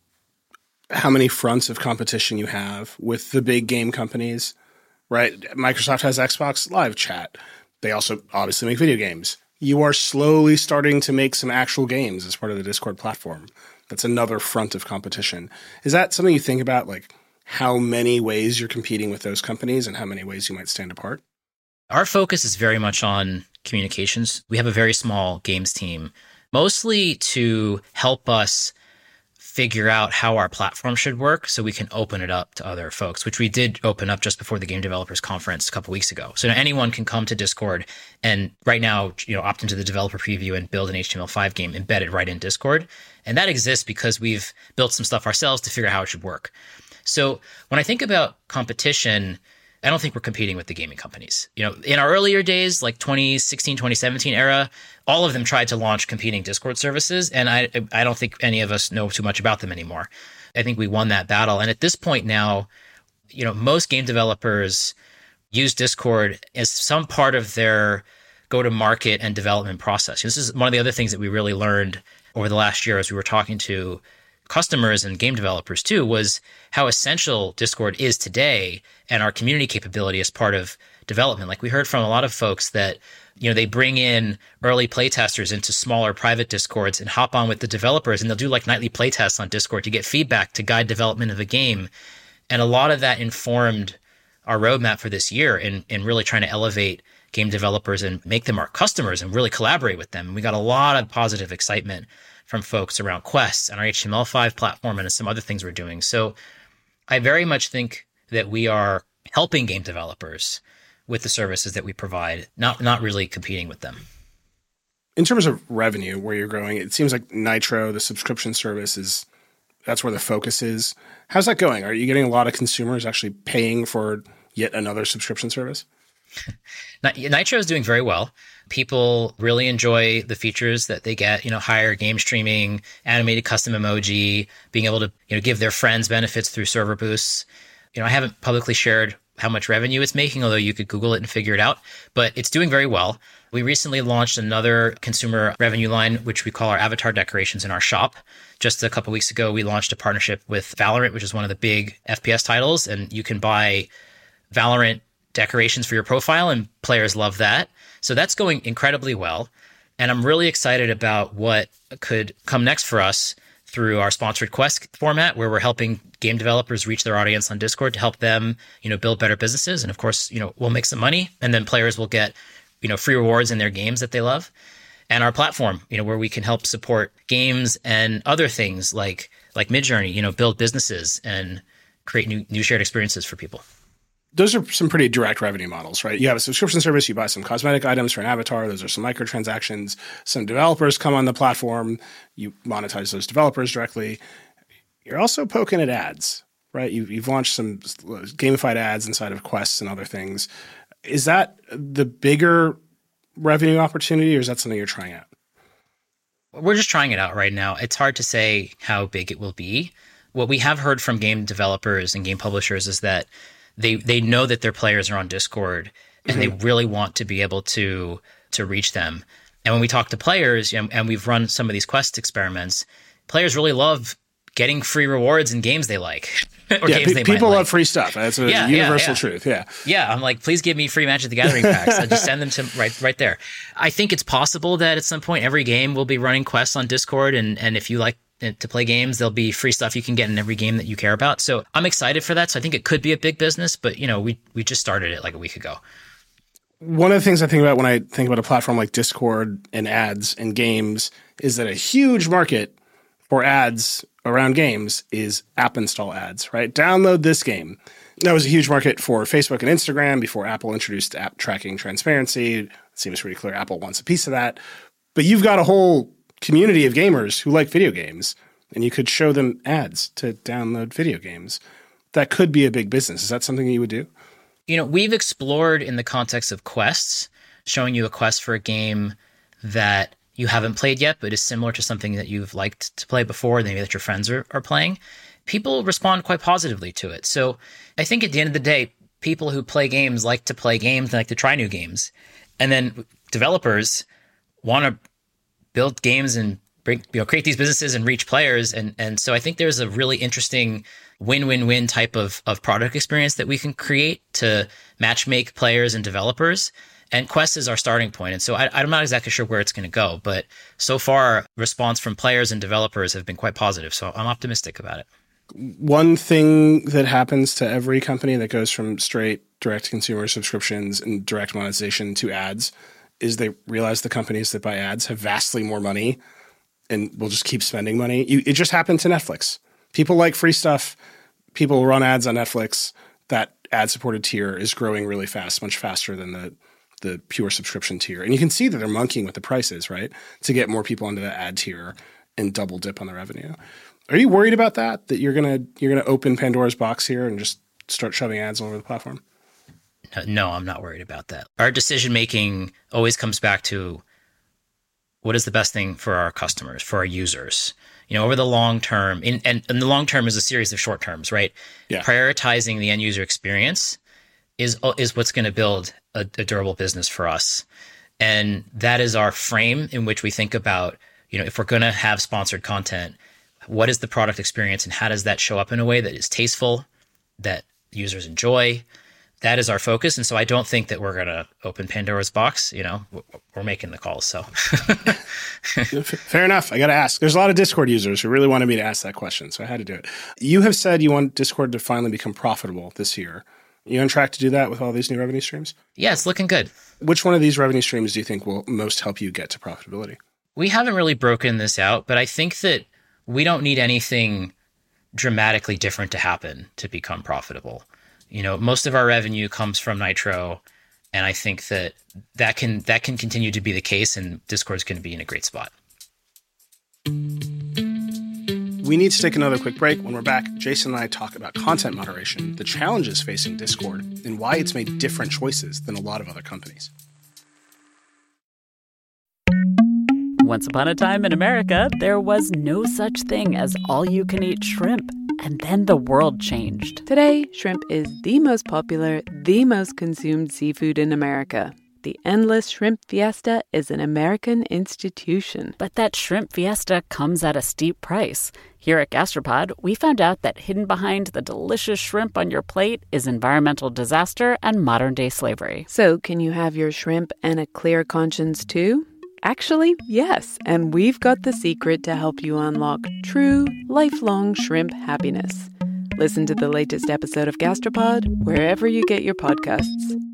how many fronts of competition you have with the big game companies, right? Microsoft has Xbox Live Chat. They also obviously make video games. You are slowly starting to make some actual games as part of the Discord platform. That's another front of competition. Is that something you think about, like how many ways you're competing with those companies and how many ways you might stand apart? Our focus is very much on communications. We have a very small games team, mostly to help us figure out how our platform should work so we can open it up to other folks, which we did open up just before the Game Developers Conference a couple weeks ago. So now anyone can come to Discord and right now, opt into the developer preview and build an HTML5 game embedded right in Discord. And that exists because we've built some stuff ourselves to figure out how it should work. So when I think about competition, I don't think we're competing with the gaming companies. In our earlier days, like 2016, 2017 era, all of them tried to launch competing Discord services, and I don't think any of us know too much about them anymore. I think we won that battle. And at this point now, most game developers use Discord as some part of their go-to-market and development process. This is one of the other things that we really learned over the last year as we were talking to customers and game developers too, was how essential Discord is today and our community capability as part of development. Like we heard from a lot of folks that, they bring in early playtesters into smaller private Discords and hop on with the developers, and they'll do like nightly playtests on Discord to get feedback to guide development of a game. And a lot of that informed our roadmap for this year in really trying to elevate game developers and make them our customers and really collaborate with them. And we got a lot of positive excitement from folks around quests and our HTML5 platform and some other things we're doing. So I very much think that we are helping game developers with the services that we provide, not really competing with them. In terms of revenue, where you're growing, it seems like Nitro, the subscription service, that's where the focus is. How's that going? Are you getting a lot of consumers actually paying for yet another subscription service? Nitro is doing very well. People really enjoy the features that they get, higher game streaming, animated custom emoji, being able to, give their friends benefits through server boosts. I haven't publicly shared how much revenue it's making, although you could Google it and figure it out, but it's doing very well. We recently launched another consumer revenue line, which we call our avatar decorations in our shop. Just a couple weeks ago, we launched a partnership with Valorant, which is one of the big FPS titles, and you can buy Valorant decorations for your profile, and players love that. So that's going incredibly well. And I'm really excited about what could come next for us through our sponsored quest format, where we're helping game developers reach their audience on Discord to help them, build better businesses. And of course, we'll make some money, and then players will get, free rewards in their games that they love. And our platform, where we can help support games and other things like Midjourney, build businesses and create new shared experiences for people. Those are some pretty direct revenue models, right? You have a subscription service, you buy some cosmetic items for an avatar, those are some microtransactions. Some developers come on the platform, you monetize those developers directly. You're also poking at ads, right? You've launched some gamified ads inside of quests and other things. Is that the bigger revenue opportunity, or is that something you're trying out? We're just trying it out right now. It's hard to say how big it will be. What we have heard from game developers and game publishers is that they know that their players are on Discord and they really want to be able to reach them. And when we talk to players, and we've run some of these quest experiments, players really love getting free rewards in games they like. Or games they people might love like. Free stuff. That's a universal truth. Yeah. I'm like, please give me free Magic the Gathering packs. I just send them to right there. I think it's possible that at some point every game will be running quests on Discord, and if you like to play games, there'll be free stuff you can get in every game that you care about. So I'm excited for that. So I think it could be a big business, but we just started it like a week ago. One of the things I think about when I think about a platform like Discord and ads and games is that a huge market for ads around games is app install ads, right? Download this game. That was a huge market for Facebook and Instagram before Apple introduced app tracking transparency. It seems pretty clear Apple wants a piece of that. But you've got a whole community of gamers who like video games, and you could show them ads to download video games. That could be a big business. Is that something you would do? We've explored in the context of quests, showing you a quest for a game that you haven't played yet, but is similar to something that you've liked to play before, maybe that your friends are playing. People respond quite positively to it. So I think at the end of the day, people who play games like to play games and like to try new games. And then developers want to build games and create these businesses and reach players. And so I think there's a really interesting win-win-win type of product experience that we can create to matchmake players and developers. And Quest is our starting point. And so I'm not exactly sure where it's going to go, but so far response from players and developers have been quite positive. So I'm optimistic about it. One thing that happens to every company that goes from straight direct-to-consumer subscriptions and direct monetization to ads is they realize the companies that buy ads have vastly more money and will just keep spending money. It just happened to Netflix. People like free stuff. People run ads on Netflix. That ad-supported tier is growing really fast, much faster than the pure subscription tier. And you can see that they're monkeying with the prices, right, to get more people into the ad tier and double dip on the revenue. Are you worried about that you're gonna open Pandora's box here and just start shoving ads all over the platform? No, I'm not worried about that. Our decision-making always comes back to what is the best thing for our customers, for our users. Over the long term, and the long term is a series of short terms, right? Yeah. Prioritizing the end user experience is what's going to build a durable business for us. And that is our frame in which we think about, if we're going to have sponsored content, what is the product experience and how does that show up in a way that is tasteful, that users enjoy? That is our focus. And so I don't think that we're going to open Pandora's box. We're making the calls. So fair enough. I got to ask. There's a lot of Discord users who really wanted me to ask that question, so I had to do it. You have said you want Discord to finally become profitable this year. You on track to do that with all these new revenue streams? Yeah, it's looking good. Which one of these revenue streams do you think will most help you get to profitability? We haven't really broken this out, but I think that we don't need anything dramatically different to happen to become profitable. Most of our revenue comes from Nitro, and I think that can continue to be the case, and Discord's going to be in a great spot. We need to take another quick break. When we're back, Jason and I talk about content moderation, the challenges facing Discord, and why it's made different choices than a lot of other companies. Once upon a time in America, there was no such thing as all-you-can-eat shrimp. And then the world changed. Today, shrimp is the most popular, the most consumed seafood in America. The Endless Shrimp Fiesta is an American institution. But that shrimp fiesta comes at a steep price. Here at Gastropod, we found out that hidden behind the delicious shrimp on your plate is environmental disaster and modern-day slavery. So, can you have your shrimp and a clear conscience too? Actually, yes, and we've got the secret to help you unlock true, lifelong shrimp happiness. Listen to the latest episode of Gastropod wherever you get your podcasts.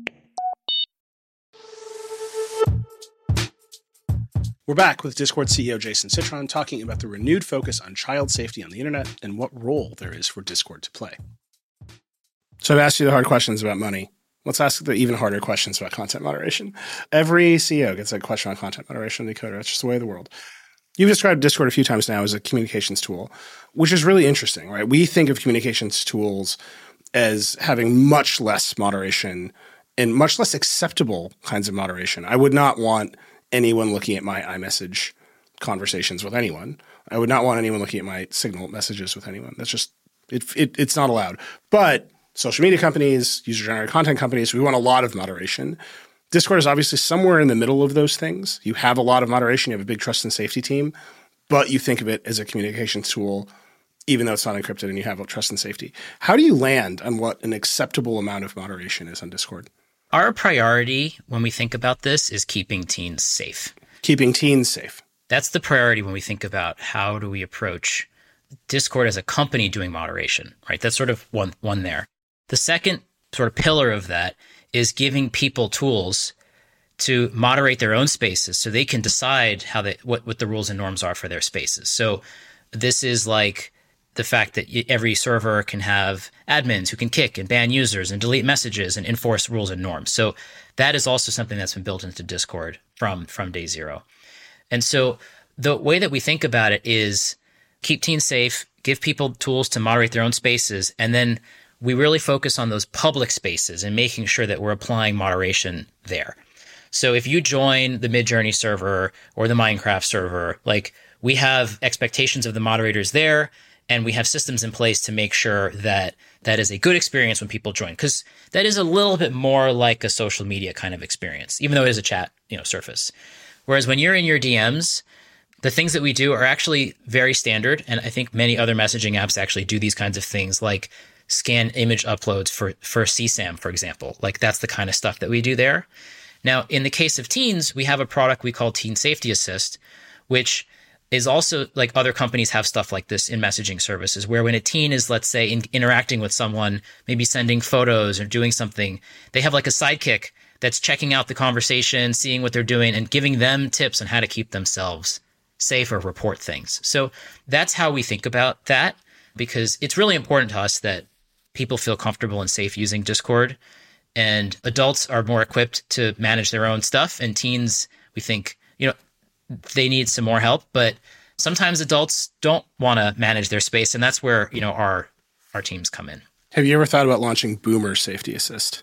We're back with Discord CEO Jason Citron talking about the renewed focus on child safety on the internet and what role there is for Discord to play. So I've asked you the hard questions about money. Let's ask the even harder questions about content moderation. Every CEO gets a question on content moderation in Decoder. That's just the way of the world. You've described Discord a few times now as a communications tool, which is really interesting, right? We think of communications tools as having much less moderation and much less acceptable kinds of moderation. I would not want anyone looking at my iMessage conversations with anyone. I would not want anyone looking at my Signal messages with anyone. That's just it's not allowed. But social media companies, user-generated content companies, we want a lot of moderation. Discord is obviously somewhere in the middle of those things. You have a lot of moderation. You have a big trust and safety team, but you think of it as a communications tool, even though it's not encrypted and you have trust and safety. How do you land on what an acceptable amount of moderation is on Discord? Our priority when we think about this is keeping teens safe. Keeping teens safe. That's the priority when we think about how do we approach Discord as a company doing moderation, right? That's sort of one there. The second sort of pillar of that is giving people tools to moderate their own spaces so they can decide what the rules and norms are for their spaces. So this is like the fact that every server can have admins who can kick and ban users and delete messages and enforce rules and norms. So that is also something that's been built into Discord from day zero. And so the way that we think about it is keep teens safe, give people tools to moderate their own spaces, and then we really focus on those public spaces and making sure that we're applying moderation there. So if you join the Midjourney server or the Minecraft server, like we have expectations of the moderators there, and we have systems in place to make sure that that is a good experience when people join, because that is a little bit more like a social media kind of experience, even though it is a chat, surface. Whereas when you're in your DMs, the things that we do are actually very standard. And I think many other messaging apps actually do these kinds of things, like scan image uploads for CSAM, for example. Like that's the kind of stuff that we do there. Now, in the case of teens, we have a product we call Teen Safety Assist, which is also like other companies have stuff like this in messaging services, where when a teen is, let's say, interacting with someone, maybe sending photos or doing something, they have like a sidekick that's checking out the conversation, seeing what they're doing, and giving them tips on how to keep themselves safe or report things. So that's how we think about that, because it's really important to us that people feel comfortable and safe using Discord. And adults are more equipped to manage their own stuff. And teens, we think, they need some more help. But sometimes adults don't want to manage their space. And that's where, our teams come in. Have you ever thought about launching Boomer Safety Assist?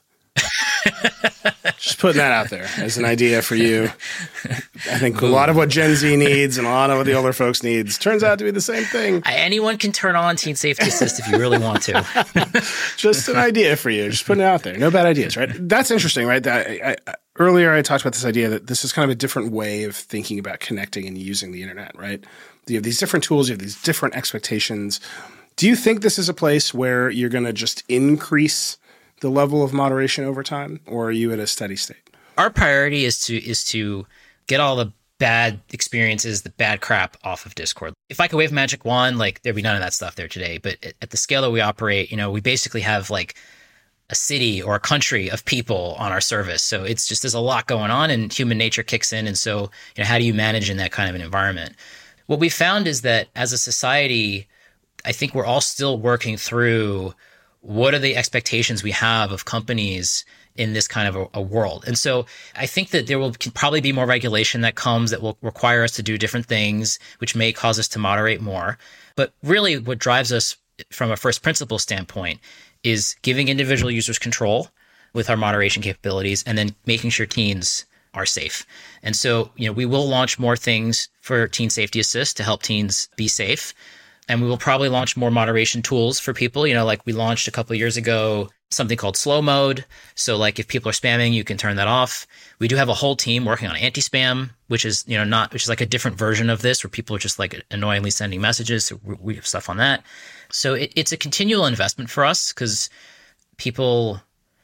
Just putting that out there as an idea for you. I think a lot of what Gen Z needs and a lot of what the older folks needs turns out to be the same thing. Anyone can turn on Teen Safety Assist if you really want to. Just an idea for you. Just putting it out there. No bad ideas, right? That's interesting, right? Earlier I talked about this idea that this is kind of a different way of thinking about connecting and using the internet, right? You have these different tools, you have these different expectations. Do you think this is a place where you're going to just increase the level of moderation over time, or are you at a steady state? Our priority is to get all the bad experiences, the bad crap off of Discord. If I could wave a magic wand, like there'd be none of that stuff there today. But at the scale that we operate, we basically have like a city or a country of people on our service. So it's just, there's a lot going on and human nature kicks in. And so, how do you manage in that kind of an environment? What we found is that as a society, I think we're all still working through what are the expectations we have of companies in this kind of a world. And so I think that there will probably be more regulation that comes that will require us to do different things, which may cause us to moderate more. But really what drives us from a first principle standpoint is giving individual users control with our moderation capabilities and then making sure teens are safe. And so, we will launch more things for Teen Safety Assist to help teens be safe. And we will probably launch more moderation tools for people, like we launched a couple of years ago, something called slow mode. So like if people are spamming, you can turn that off. We do have a whole team working on anti-spam, which is, which is like a different version of this where people are just like annoyingly sending messages. So we have stuff on that. So it's a continual investment for us because people,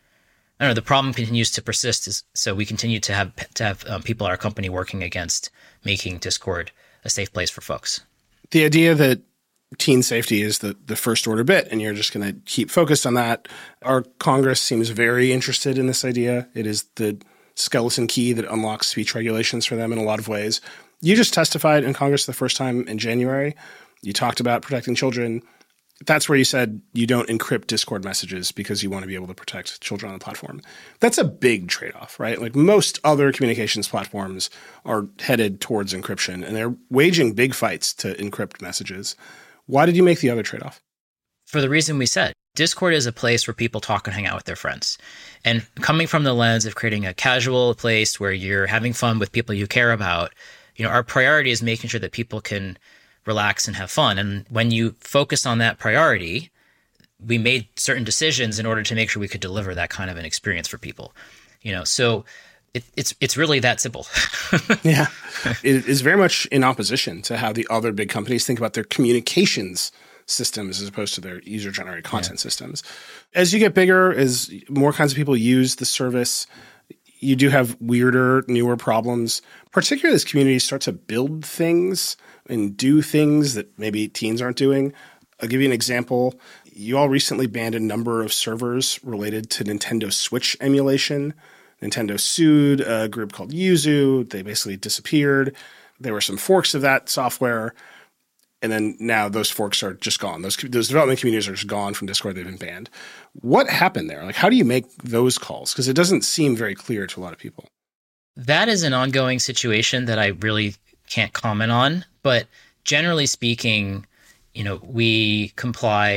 the problem continues to persist. So we continue to have people at our company working against making Discord a safe place for folks. The idea that teen safety is the first order bit, and you're just going to keep focused on that. Our Congress seems very interested in this idea. It is the skeleton key that unlocks speech regulations for them in a lot of ways. You just testified in Congress the first time in January. You talked about protecting children. That's where you said you don't encrypt Discord messages because you want to be able to protect children on the platform. That's a big trade-off, right? Like most other communications platforms are headed towards encryption, and they're waging big fights to encrypt messages. Why did you make the other trade-off? For the reason we said. Discord is a place where people talk and hang out with their friends. And coming from the lens of creating a casual place where you're having fun with people you care about, our priority is making sure that people can relax and have fun. And when you focus on that priority, we made certain decisions in order to make sure we could deliver that kind of an experience for people. So it's really that simple. Yeah. It is very much in opposition to how the other big companies think about their communications systems as opposed to their user-generated content systems. As you get bigger, as more kinds of people use the service, you do have weirder, newer problems, particularly as communities start to build things and do things that maybe teens aren't doing. I'll give you an example. You all recently banned a number of servers related to Nintendo Switch emulation. Nintendo sued a group called Yuzu. They basically disappeared. There were some forks of that software. And then now those forks are just gone. Those development communities are just gone from Discord. They've been banned. What happened there? Like, how do you make those calls? Because it doesn't seem very clear to a lot of people. That is an ongoing situation that I really can't comment on. But generally speaking, we comply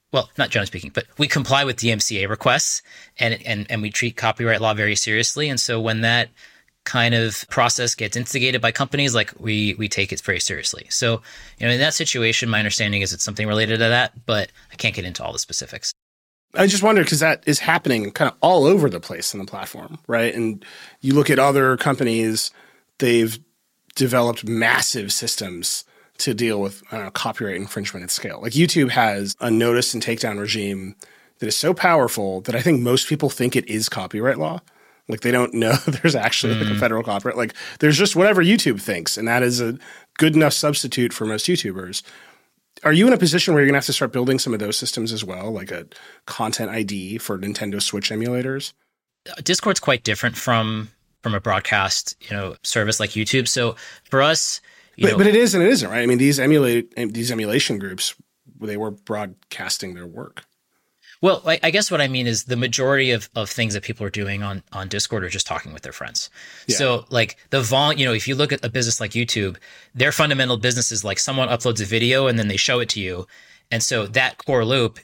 well, not generally speaking, but we comply with DMCA requests and we treat copyright law very seriously. And so when that kind of process gets instigated by companies, like we take it very seriously. So, in that situation, my understanding is it's something related to that, but I can't get into all the specifics. I just wonder, because that is happening kind of all over the place on the platform, right? And you look at other companies, they've developed massive systems to deal with copyright infringement at scale. Like YouTube has a notice and takedown regime that is so powerful that I think most people think it is copyright law. Like they don't know there's actually like a federal copyright. Like there's just whatever YouTube thinks, and that is a good enough substitute for most YouTubers. Are you in a position where you're going to have to start building some of those systems as well, like a content ID for Nintendo Switch emulators? Discord's quite different from a broadcast, service like YouTube. So for us, but it is and it isn't, right? I mean, these emulation groups, they were broadcasting their work. Well, I guess what I mean is the majority of things that people are doing on Discord are just talking with their friends. Yeah. So like the volume, if you look at a business like YouTube, their fundamental business is like someone uploads a video and then they show it to you. And so that core loop,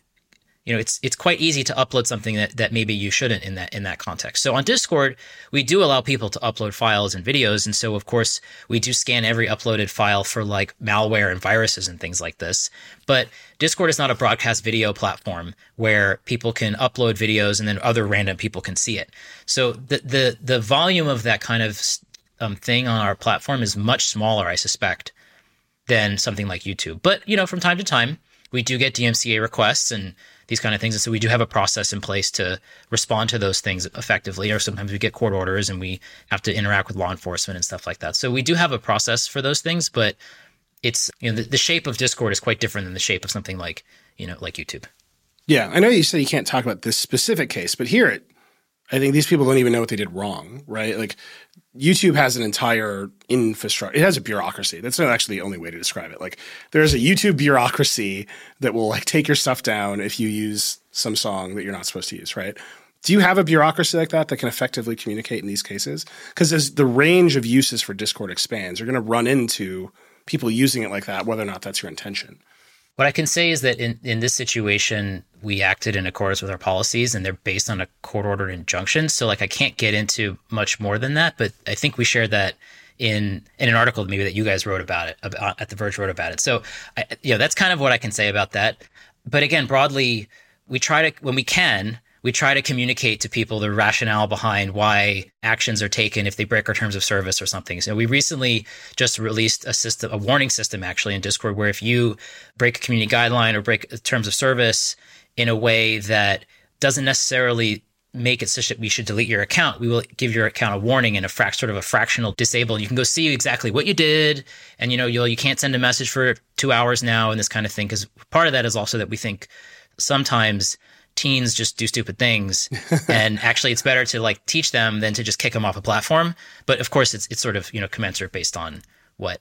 it's quite easy to upload something that maybe you shouldn't in that context. So on Discord, we do allow people to upload files and videos. And so of course we do scan every uploaded file for like malware and viruses and things like this. But Discord is not a broadcast video platform where people can upload videos and then other random people can see it. So the volume of that kind of thing on our platform is much smaller, I suspect, than something like YouTube. But, from time to time, we do get DMCA requests and these kind of things. And so we do have a process in place to respond to those things effectively. Or sometimes we get court orders and we have to interact with law enforcement and stuff like that. So we do have a process for those things, but it's, the shape of Discord is quite different than the shape of something like, like YouTube. Yeah. I know you say you can't talk about this specific case, but here I think these people don't even know what they did wrong, right? Like YouTube has an entire infrastructure. It has a bureaucracy. That's not actually the only way to describe it. Like there's a YouTube bureaucracy that will like take your stuff down if you use some song that you're not supposed to use, right? Do you have a bureaucracy like that can effectively communicate in these cases? Because as the range of uses for Discord expands, you're going to run into people using it like that, whether or not that's your intention. What I can say is that in this situation, we acted in accordance with our policies and they're based on a court-ordered injunction. So like I can't get into much more than that, but I think we shared that in an article maybe that you guys wrote about it, at The Verge wrote about it. So that's kind of what I can say about that. But again, broadly, we try to, when we can, we try to communicate to people the rationale behind why actions are taken if they break our terms of service or something. So we recently just released a warning system actually in Discord, where if you break a community guideline or break terms of service in a way that doesn't necessarily make it such that we should delete your account, we will give your account a warning and a fractional disable. You can go see exactly what you did. And, you can't send a message for 2 hours now and this kind of thing. Because part of that is also that we think sometimes teens just do stupid things and actually it's better to like teach them than to just kick them off a platform. But of course it's sort of, commensurate based on what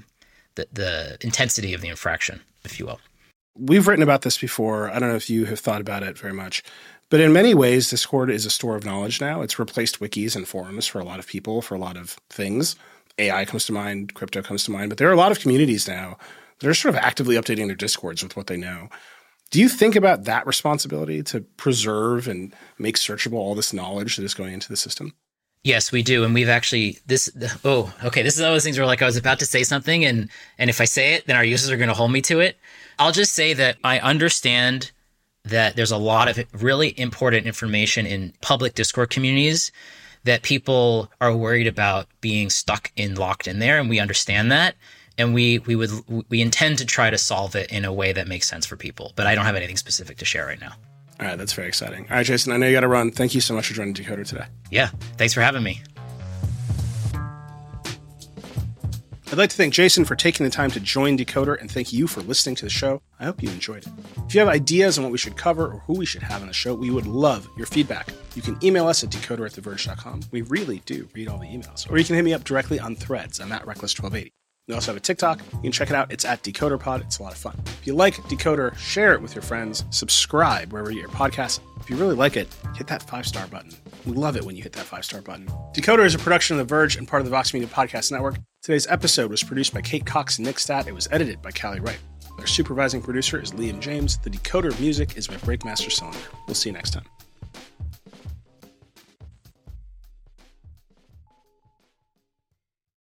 the intensity of the infraction, if you will. We've written about this before. I don't know if you have thought about it very much, but in many ways, Discord is a store of knowledge now. It's replaced wikis and forums for a lot of people, for a lot of things. AI comes to mind, crypto comes to mind, but there are a lot of communities now that are sort of actively updating their Discords with what they know. Do you think about that responsibility to preserve and make searchable all this knowledge that is going into the system? Yes, we do. And we've actually, this is one of those things where like I was about to say something and if I say it, then our users are going to hold me to it. I'll just say that I understand that there's a lot of really important information in public Discord communities that people are worried about being locked in there. And we understand that. And we intend to try to solve it in a way that makes sense for people. But I don't have anything specific to share right now. All right, that's very exciting. All right, Jason, I know you got to run. Thank you so much for joining Decoder today. Yeah, thanks for having me. I'd like to thank Jason for taking the time to join Decoder, and thank you for listening to the show. I hope you enjoyed it. If you have ideas on what we should cover or who we should have on the show, we would love your feedback. You can email us at decoder@theverge.com. We really do read all the emails. Or you can hit me up directly on Threads. I'm at Reckless1280. We also have a TikTok. You can check it out. It's at DecoderPod. It's a lot of fun. If you like Decoder, share it with your friends. Subscribe wherever you get your podcasts. If you really like it, hit that 5-star button. We love it when you hit that 5-star button. Decoder is a production of The Verge and part of the Vox Media Podcast Network. Today's episode was produced by Kate Cox and Nick Statt. It was edited by Callie Wright. Our supervising producer is Liam James. The decoder of music is by Breakmaster Cylinder. We'll see you next time.